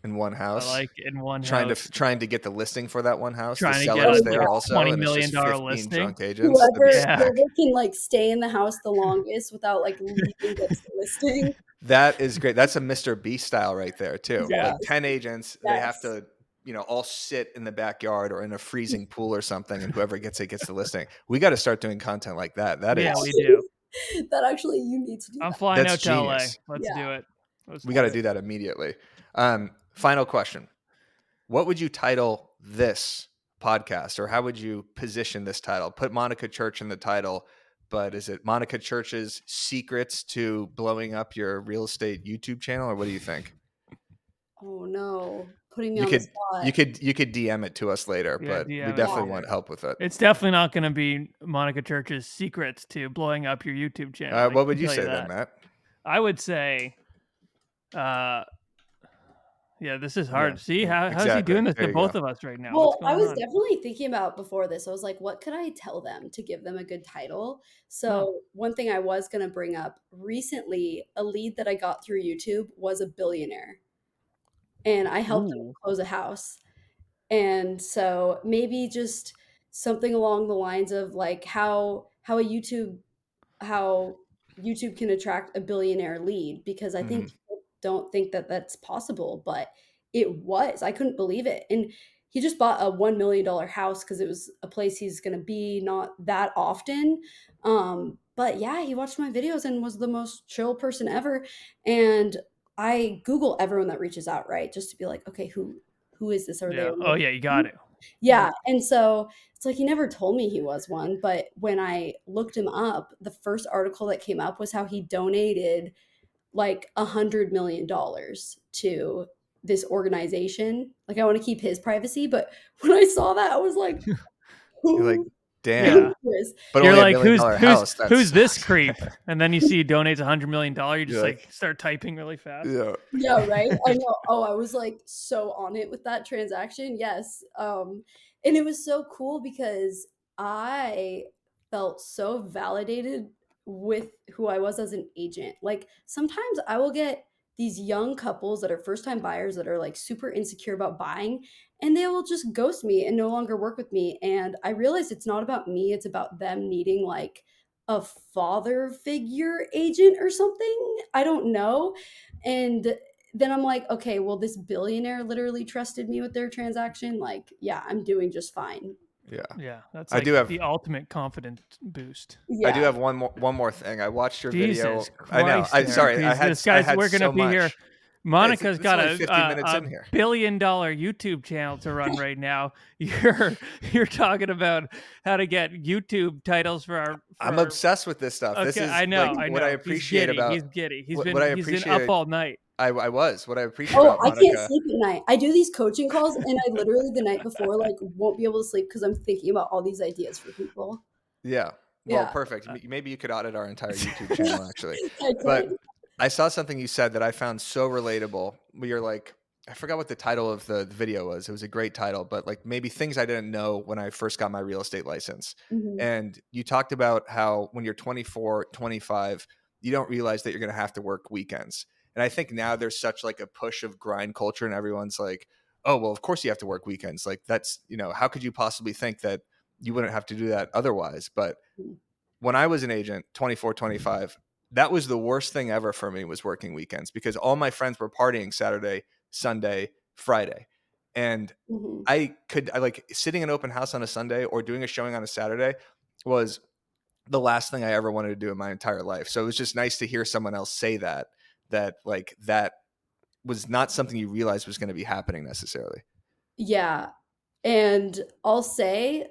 in one
I
house.
like in one
trying
house.
to get the listing for that one house.
Trying
the
to get
seller's
a,
there
like,
also,
$20
and it's just
million
15
listing.
drunk agents. That'd be
whoever,
Yeah.
sick.
whoever can like stay in the house the longest without like leaving gets the listing.
That is great. That's a Mr. Beast style right there too.
Yeah.
Like 10 agents, they have
Yes.
to, all sit in the backyard or in a freezing pool or something, and whoever gets it gets the listing. We got to start doing content like that. That
Yeah,
is,
we do.
That actually you need to do
I'm
that.
flying
That's
out to LA.
genius.
Let's
Yeah.
do it.
we got to do that immediately. Final question. What would you title this podcast, or how would you position this title? Put Monica Church in the title, but is it Monica Church's secrets to blowing up your real estate YouTube channel, or what do you think?
Oh no, putting me
You
on
could
the spot.
you could DM it to us later,
Yeah,
but
DM
we
it
definitely
later.
want help with it.
It's definitely not going to be Monica Church's secrets to blowing up your YouTube channel. I
What would
can
you
tell
say
that.
then, Matt?
I would say, yeah, this is hard.
Yeah,
See, how's he
exactly.
doing this
There
to
you
both
go.
of us right now?
Well,
What's
I
going
was
on?
definitely thinking about before this. I was like, what could I tell them to give them a good title? So one thing I was going to bring up recently, a lead that I got through YouTube was a billionaire, and I helped him
Ooh.
close a house. And so maybe just something along the lines of like how YouTube can attract a billionaire lead, because I think people don't think that that's possible, but it was. I couldn't believe it. And he just bought a $1 million house because it was a place he's going to be not that often. But yeah, he watched my videos and was the most chill person ever. And I Google everyone that reaches out, right? Just to be like, okay, who is this? Are
Yeah.
they?
Oh, yeah, you got it.
Yeah. And so it's like he never told me he was one. But when I looked him up, the first article that came up was how he donated like $100 million to this organization. Like, I want to keep his privacy. But when I saw that, I was like,
You're like,
who
damn.
is?
But
You're
only
like,
$1 million house.
who's this creep? And then you see he donates $100 million. You just
You're
like start typing really fast.
Yeah.
Yeah, right. I know. Oh, I was like so on it with that transaction. Yes. And it was so cool because I felt so validated with who I was as an agent. Like sometimes I will get these young couples that are first time buyers that are like super insecure about buying, and they will just ghost me and no longer work with me. And I realized it's not about me, it's about them needing like a father figure agent or something. I don't know. And then I'm like, okay, well, this billionaire literally trusted me with their transaction. Like, yeah, I'm doing just fine.
Yeah.
Yeah, that's
I
like
do have-
the ultimate confidence boost.
Yeah.
I do have one more thing. I watched your video.
Jesus
I know.
Christ,
I'm sorry.
Eric,
I
this
had
guy's we're
so
gonna be here.
much.
Monica's
it's
got
only
a,
50 minutes in here.
$1 billion YouTube channel to run right now. You're talking about how to get YouTube titles for our.
I'm obsessed with this stuff.
Okay,
This is
I know.
like,
I know.
what I appreciate
he's giddy. He's
what
been
I
he's been
appreciate-
up all night.
I was. What I appreciate
Oh,
about
I
Monica.
can't sleep at night. I do these coaching calls, and I literally the night before like won't be able to sleep because I'm thinking about all these ideas for people.
Yeah. Well,
Yeah.
perfect. Maybe you could audit our entire YouTube channel, actually.
I
But
could.
I saw something you said that I found so relatable. Where you're like, I forgot what the title of the video was. It was a great title, but like maybe things I didn't know when I first got my real estate license.
Mhm.
And you talked about how when you're 24, 25, you don't realize that you're going to have to work weekends. And I think now there's such like a push of grind culture, and everyone's like, oh, well, of course you have to work weekends. Like that's, how could you possibly think that you wouldn't have to do that otherwise? But when I was an agent, 24, 25, that was the worst thing ever for me, was working weekends, because all my friends were partying Saturday, Sunday, Friday. And
Mhm.
I like sitting in open house on a Sunday or doing a showing on a Saturday was the last thing I ever wanted to do in my entire life. So it was just nice to hear someone else say that like that was not something you realized was going to be happening necessarily.
Yeah. And I'll say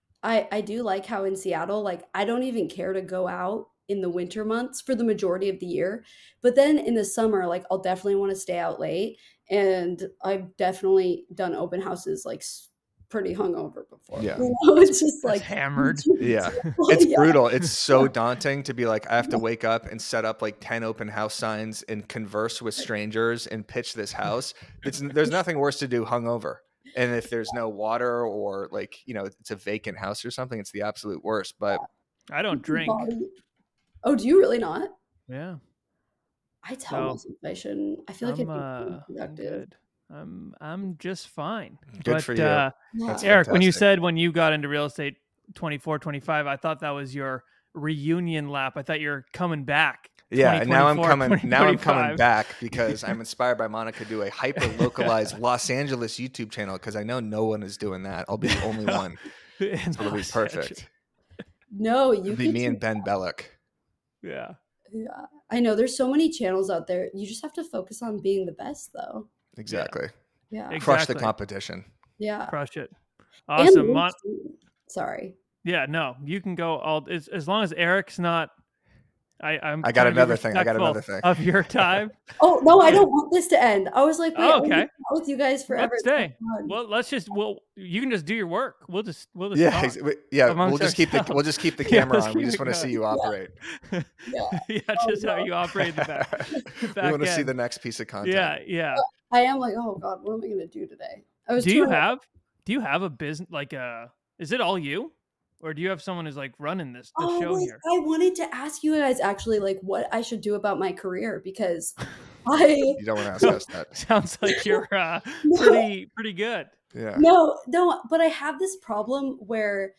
I do like how in Seattle, like I don't even care to go out in the winter months for the majority of the year. But then in the summer, like I'll definitely want to stay out late. And I've definitely done open houses like pretty hungover before.
Yeah.
It's just like
hammered.
Yeah. It's
Yeah.
brutal. It's so daunting to be like, I have to wake up and set up like 10 open house signs and converse with strangers and pitch this house. There's nothing worse to do hungover. And if there's no water or like, it's a vacant house or something, it's the absolute worst. But
I don't drink.
Oh, do you really not?
Yeah.
I tell
No.
myself I shouldn't. I feel like
I'm
I'd be
I'm
productive.
good. I'm just fine.
Good for you.
Yeah.
That's
Eric, when you
fantastic.
said when you got into real estate 24, 25, I thought that was your reunion lap. I thought you were coming back.
Yeah, and now I'm
2024,
coming back because I'm inspired by Monica to do a hyper localized Los Angeles YouTube channel because I know no one is doing that. I'll be the only one.
In
So it'll be
Los
perfect.
Angeles.
No,
It'll
you
be
could
me
do
and Ben Belloc.
Yeah.
Yeah, I know there's so many channels out there. You just have to focus on being the best, though.
Exactly.
Yeah,
Crush the
Exactly.
competition.
yeah.
Crush it.
And
Awesome.
LinkedIn. Sorry.
Yeah, no, you can go all as long as Eric's not. I'm
I got
trying to be
another thing. I got
respectful
another thing.
of your time.
Oh no, I don't want this to end. I was like, wait,
Oh,
I want to
okay.
hang out with you guys forever.
Let's
It's so
stay.
fun.
Well, you can just do your work. We'll just
Yeah,
talk
yeah.
amongst
We'll just keep
ourselves.
the
Yeah,
camera
let's
on. We
keep
just
it
want to see
going.
you operate.
Yeah.
Yeah,
Oh,
just how
no.
you operate the back
We want to see
end.
the next piece of content.
Yeah.
I am like, oh god, what am I gonna do today? I was
Do you
touring-
have a business like is it all you? Or do you have someone who's like running this
Oh,
show
wait,
here?
I wanted to ask you guys actually like what I should do about my career because I
You don't want to ask us that.
Sounds like you're
No.
pretty good.
Yeah.
no, but I have this problem where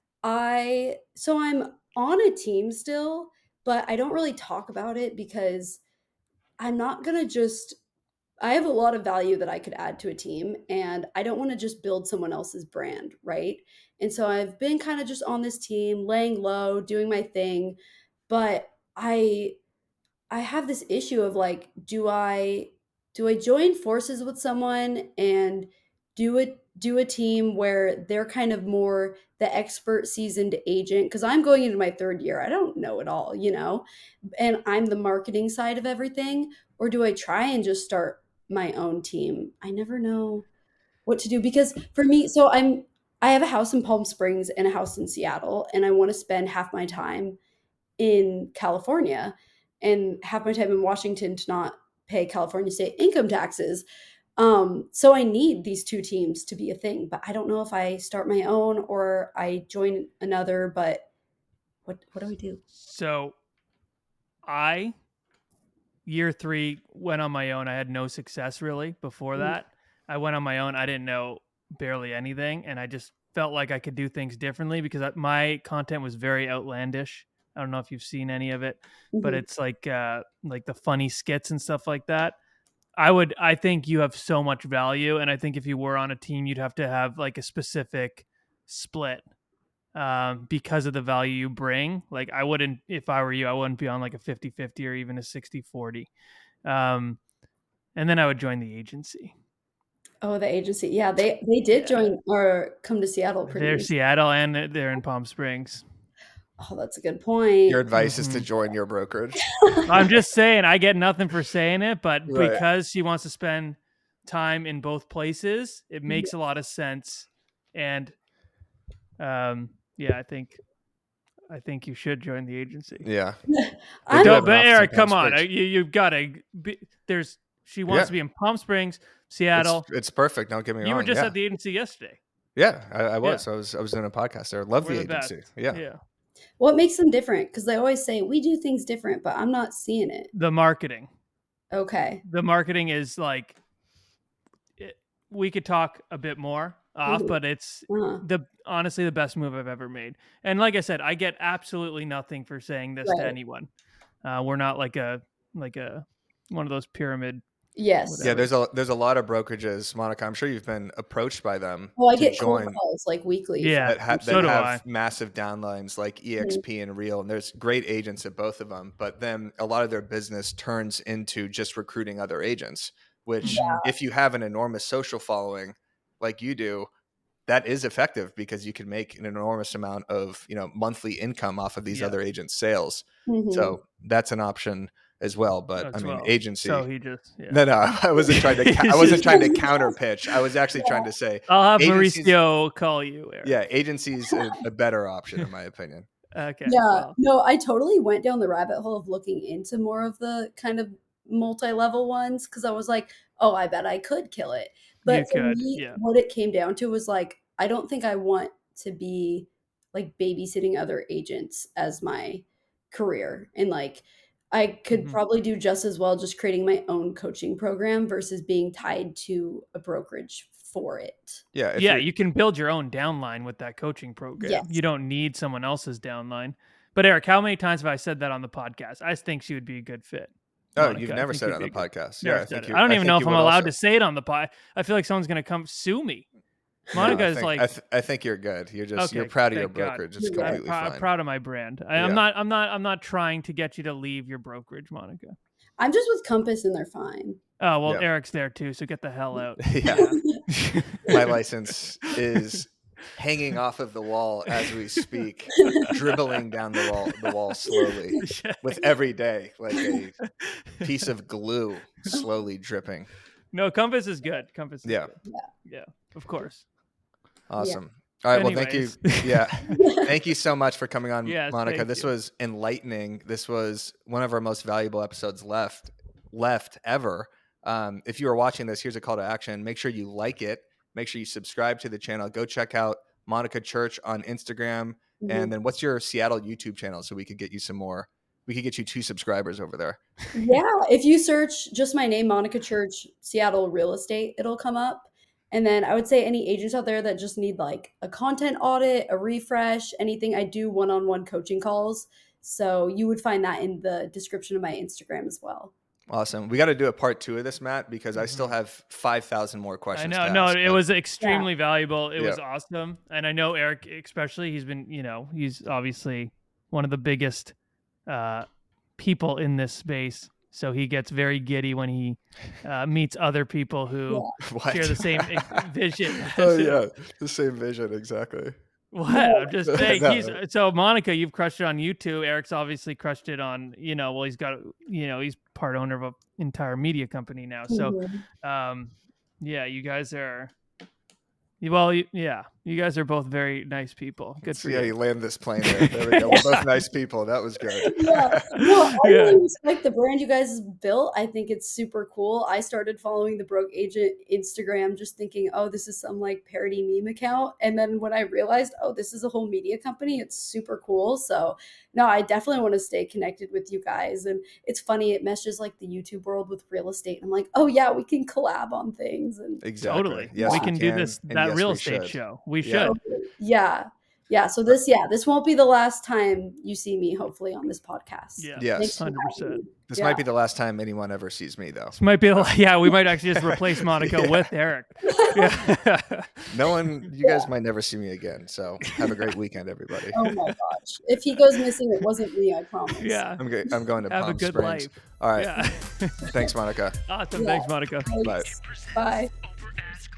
so I'm on a team still, but I don't really talk about it because I'm not gonna I have a lot of value that I could add to a team, and I don't want to just build someone else's brand, right? And so I've been kind of just on this team, laying low, doing my thing, but I have this issue of like, do I join forces with someone and do a team where they're kind of more the expert seasoned agent because I'm going into my third year. I don't know it all, and I'm the marketing side of everything, or do I try and just start my own team? I never know what to do because for me, I have a house in Palm Springs and a house in Seattle, and I want to spend half my time in California and half my time in Washington to not pay California state income taxes. So I need these two teams to be a thing, but I don't know if I start my own or I join another, but what do I do?
So I year 3 went on my own. I had no success really before that. I went on my own. I didn't know barely anything, and I just felt like I could do things differently because my content was very outlandish. I don't know if you've seen any of it, but
Mhm.
it's like the funny skits and stuff like that. I think you have so much value, and I think if you were on a team, you'd have to have like a specific split because of the value you bring. Like I wouldn't, if I were you, I wouldn't be on like a 50-50 or even a 60-40. And then I would join the agency.
Oh, the agency. Yeah, they did join or come to Seattle pretty
They're
recently.
Seattle and they're in Palm Springs.
Oh, that's a good point.
Your advice is to
Mhm.
join your brokerage.
I'm just saying, I get nothing for saying it, but
Right.
because she wants to spend time in both places, it makes a lot of sense. And yeah, I think you should join the agency.
Yeah.
I'm
do
But
have an office in
Eric,
Palm
come on,
Springs.
you've got to. She wants
Yeah.
to be in Palm Springs, Seattle.
It's perfect. Don't get me wrong.
You were just
yeah.
at the agency yesterday.
Yeah, I was. I was in a podcast there. Love
We're
the
the best.
agency. Yeah.
Yeah.
What makes them different? Because they always say we do things different, but I'm not seeing it.
The marketing.
Okay.
The marketing is like, we could talk a bit more off,
Mhm.
but it's
Uh-huh.
honestly the best move I've ever made. And like I said, I get absolutely nothing for saying this
Right.
to anyone. We're not like a one of those pyramid.
Yes.
Yeah,
Whatever.
there's a lot of brokerages, Monica. I'm sure you've been approached by them
Well, I
to
get cold
join
calls like weekly.
Yeah.
that
so do
have
I.
massive downlines like EXP and Real, and there's great agents at both of them. But then a lot of their business turns into just recruiting other agents, which
Mhm.
if you have an enormous social following like you do, that is effective because you can make an enormous amount of monthly income off of these
Yeah.
other agents' sales.
Mhm.
So that's an option as well. But
As
I mean,
well.
agency.
So he just
No, I wasn't trying to.
He's
I wasn't
just-
trying to counter pitch. I was actually trying to say,
I'll have
agencies-
Mauricio call you, Eric.
yeah, agency's a better option in my opinion.
Okay.
Yeah.
well,
No, I totally went down the rabbit hole of looking into more of the kind of multi-level ones because I was like, oh, I bet I could kill it. But
You
for
could,
me,
yeah.
what it came down to was like, I don't think I want to be like babysitting other agents as my career. And like, I could
Mhm.
probably do just as well just creating my own coaching program versus being tied to a brokerage for it.
Yeah, if
Yeah,
you're
you can build your own downline with that coaching program.
Yes.
You don't need someone else's downline. But Eric, how many times have I said that on the podcast? I think she would be a good fit.
Oh,
Monica,
you've
I
never
think
said it
you'd
on
be
the
a good-
podcast.
Never
Yeah,
said it.
you
I don't even
think
know
you
if I'm
would
allowed
also.
to say it on the pod. I feel like someone's gonna come sue me.
No,
Monica
I
is
think,
like,
I think you're good. You're just you're
Okay,
proud of your
thank God.
brokerage. It's
Yeah.
I'm
completely fine.
proud of my brand.
Yeah.
I'm not trying to get you to leave your brokerage, Monica.
I'm just with Compass and they're fine.
Oh well,
Yeah.
Eric's there too, so get the hell out.
Yeah. My license is hanging off of the wall as we speak, dribbling down the wall slowly with every day, like a piece of glue slowly dripping.
No, Compass is good. Compass is
Yeah.
good. Yeah, of course.
Awesome. All right. Well, thank you.
Anyways.
Yeah. Thank you so much for coming on,
Yes,
Monica.
thank
This
you.
was enlightening. This was one of our most valuable episodes left ever. If you are watching this, here's a call to action. Make sure you like it. Make sure you subscribe to the channel. Go check out Monica Church on Instagram.
Mhm.
And then what's your Seattle YouTube channel so we could get you some more? We could get you 2 subscribers over there.
Yeah, if you search just my name, Monica Church, Seattle Real Estate, it'll come up. And then I would say any agents out there that just need like a content audit, a refresh, anything, I do one-on-one coaching calls. So you would find that in the description of my Instagram as well.
Awesome. We got to do a part 2 of this, Matt, because I still
Mhm.
have 5,000 more
I
questions.
know.
to
No,
ask,
it
but-
was extremely valuable. It
Yeah.
was awesome. And I know Eric, especially, he's been, he's obviously one of the biggest people in this space. So he gets very giddy when he meets other people who
What?
share the same vision.
Oh yeah, the same vision exactly.
What? I'm just saying.
No.
So Monica, you've crushed it on YouTube. Eric's obviously crushed it on, well, he's got, he's part owner of an entire media company now. So,
Mhm.
yeah, you guys are, you guys are both very nice people. Good for
See how
you.
you land this plane there. There we go. We're both nice people. That was good.
Yeah, no, I
Yeah.
really respect the brand you guys built. I think it's super cool. I started following the Broke Agent Instagram just thinking, oh, this is some like parody meme account. And then when I realized, oh, this is a whole media company, it's super cool. So no, I definitely want to stay connected with you guys. And it's funny, it meshes like the YouTube world with real estate. I'm like, oh yeah, we can collab on things. And
Exactly.
Totally.
Yes,
we can do this,
and
that
yes,
real
we
estate
should.
show. We
Yeah.
should.
yeah. So this won't be the last time you see me, hopefully, on this podcast.
Yeah.
Yes.
Thanks for having
100%.
me.
This
Yeah.
might be the last time anyone ever sees me, though.
This might be, we might actually just replace Monica
Yeah.
with Eric. Yeah.
No one, you guys might never see me again. So have a great weekend, everybody.
Oh my gosh. If he goes missing, it wasn't me, I promise.
Yeah.
I'm going to
Have a
Palm
good
Springs.
life.
All right.
Yeah.
Thanks, Monica.
Awesome.
Yeah.
Thanks, Monica.
Thanks.
Bye.
Bye.
Over Ask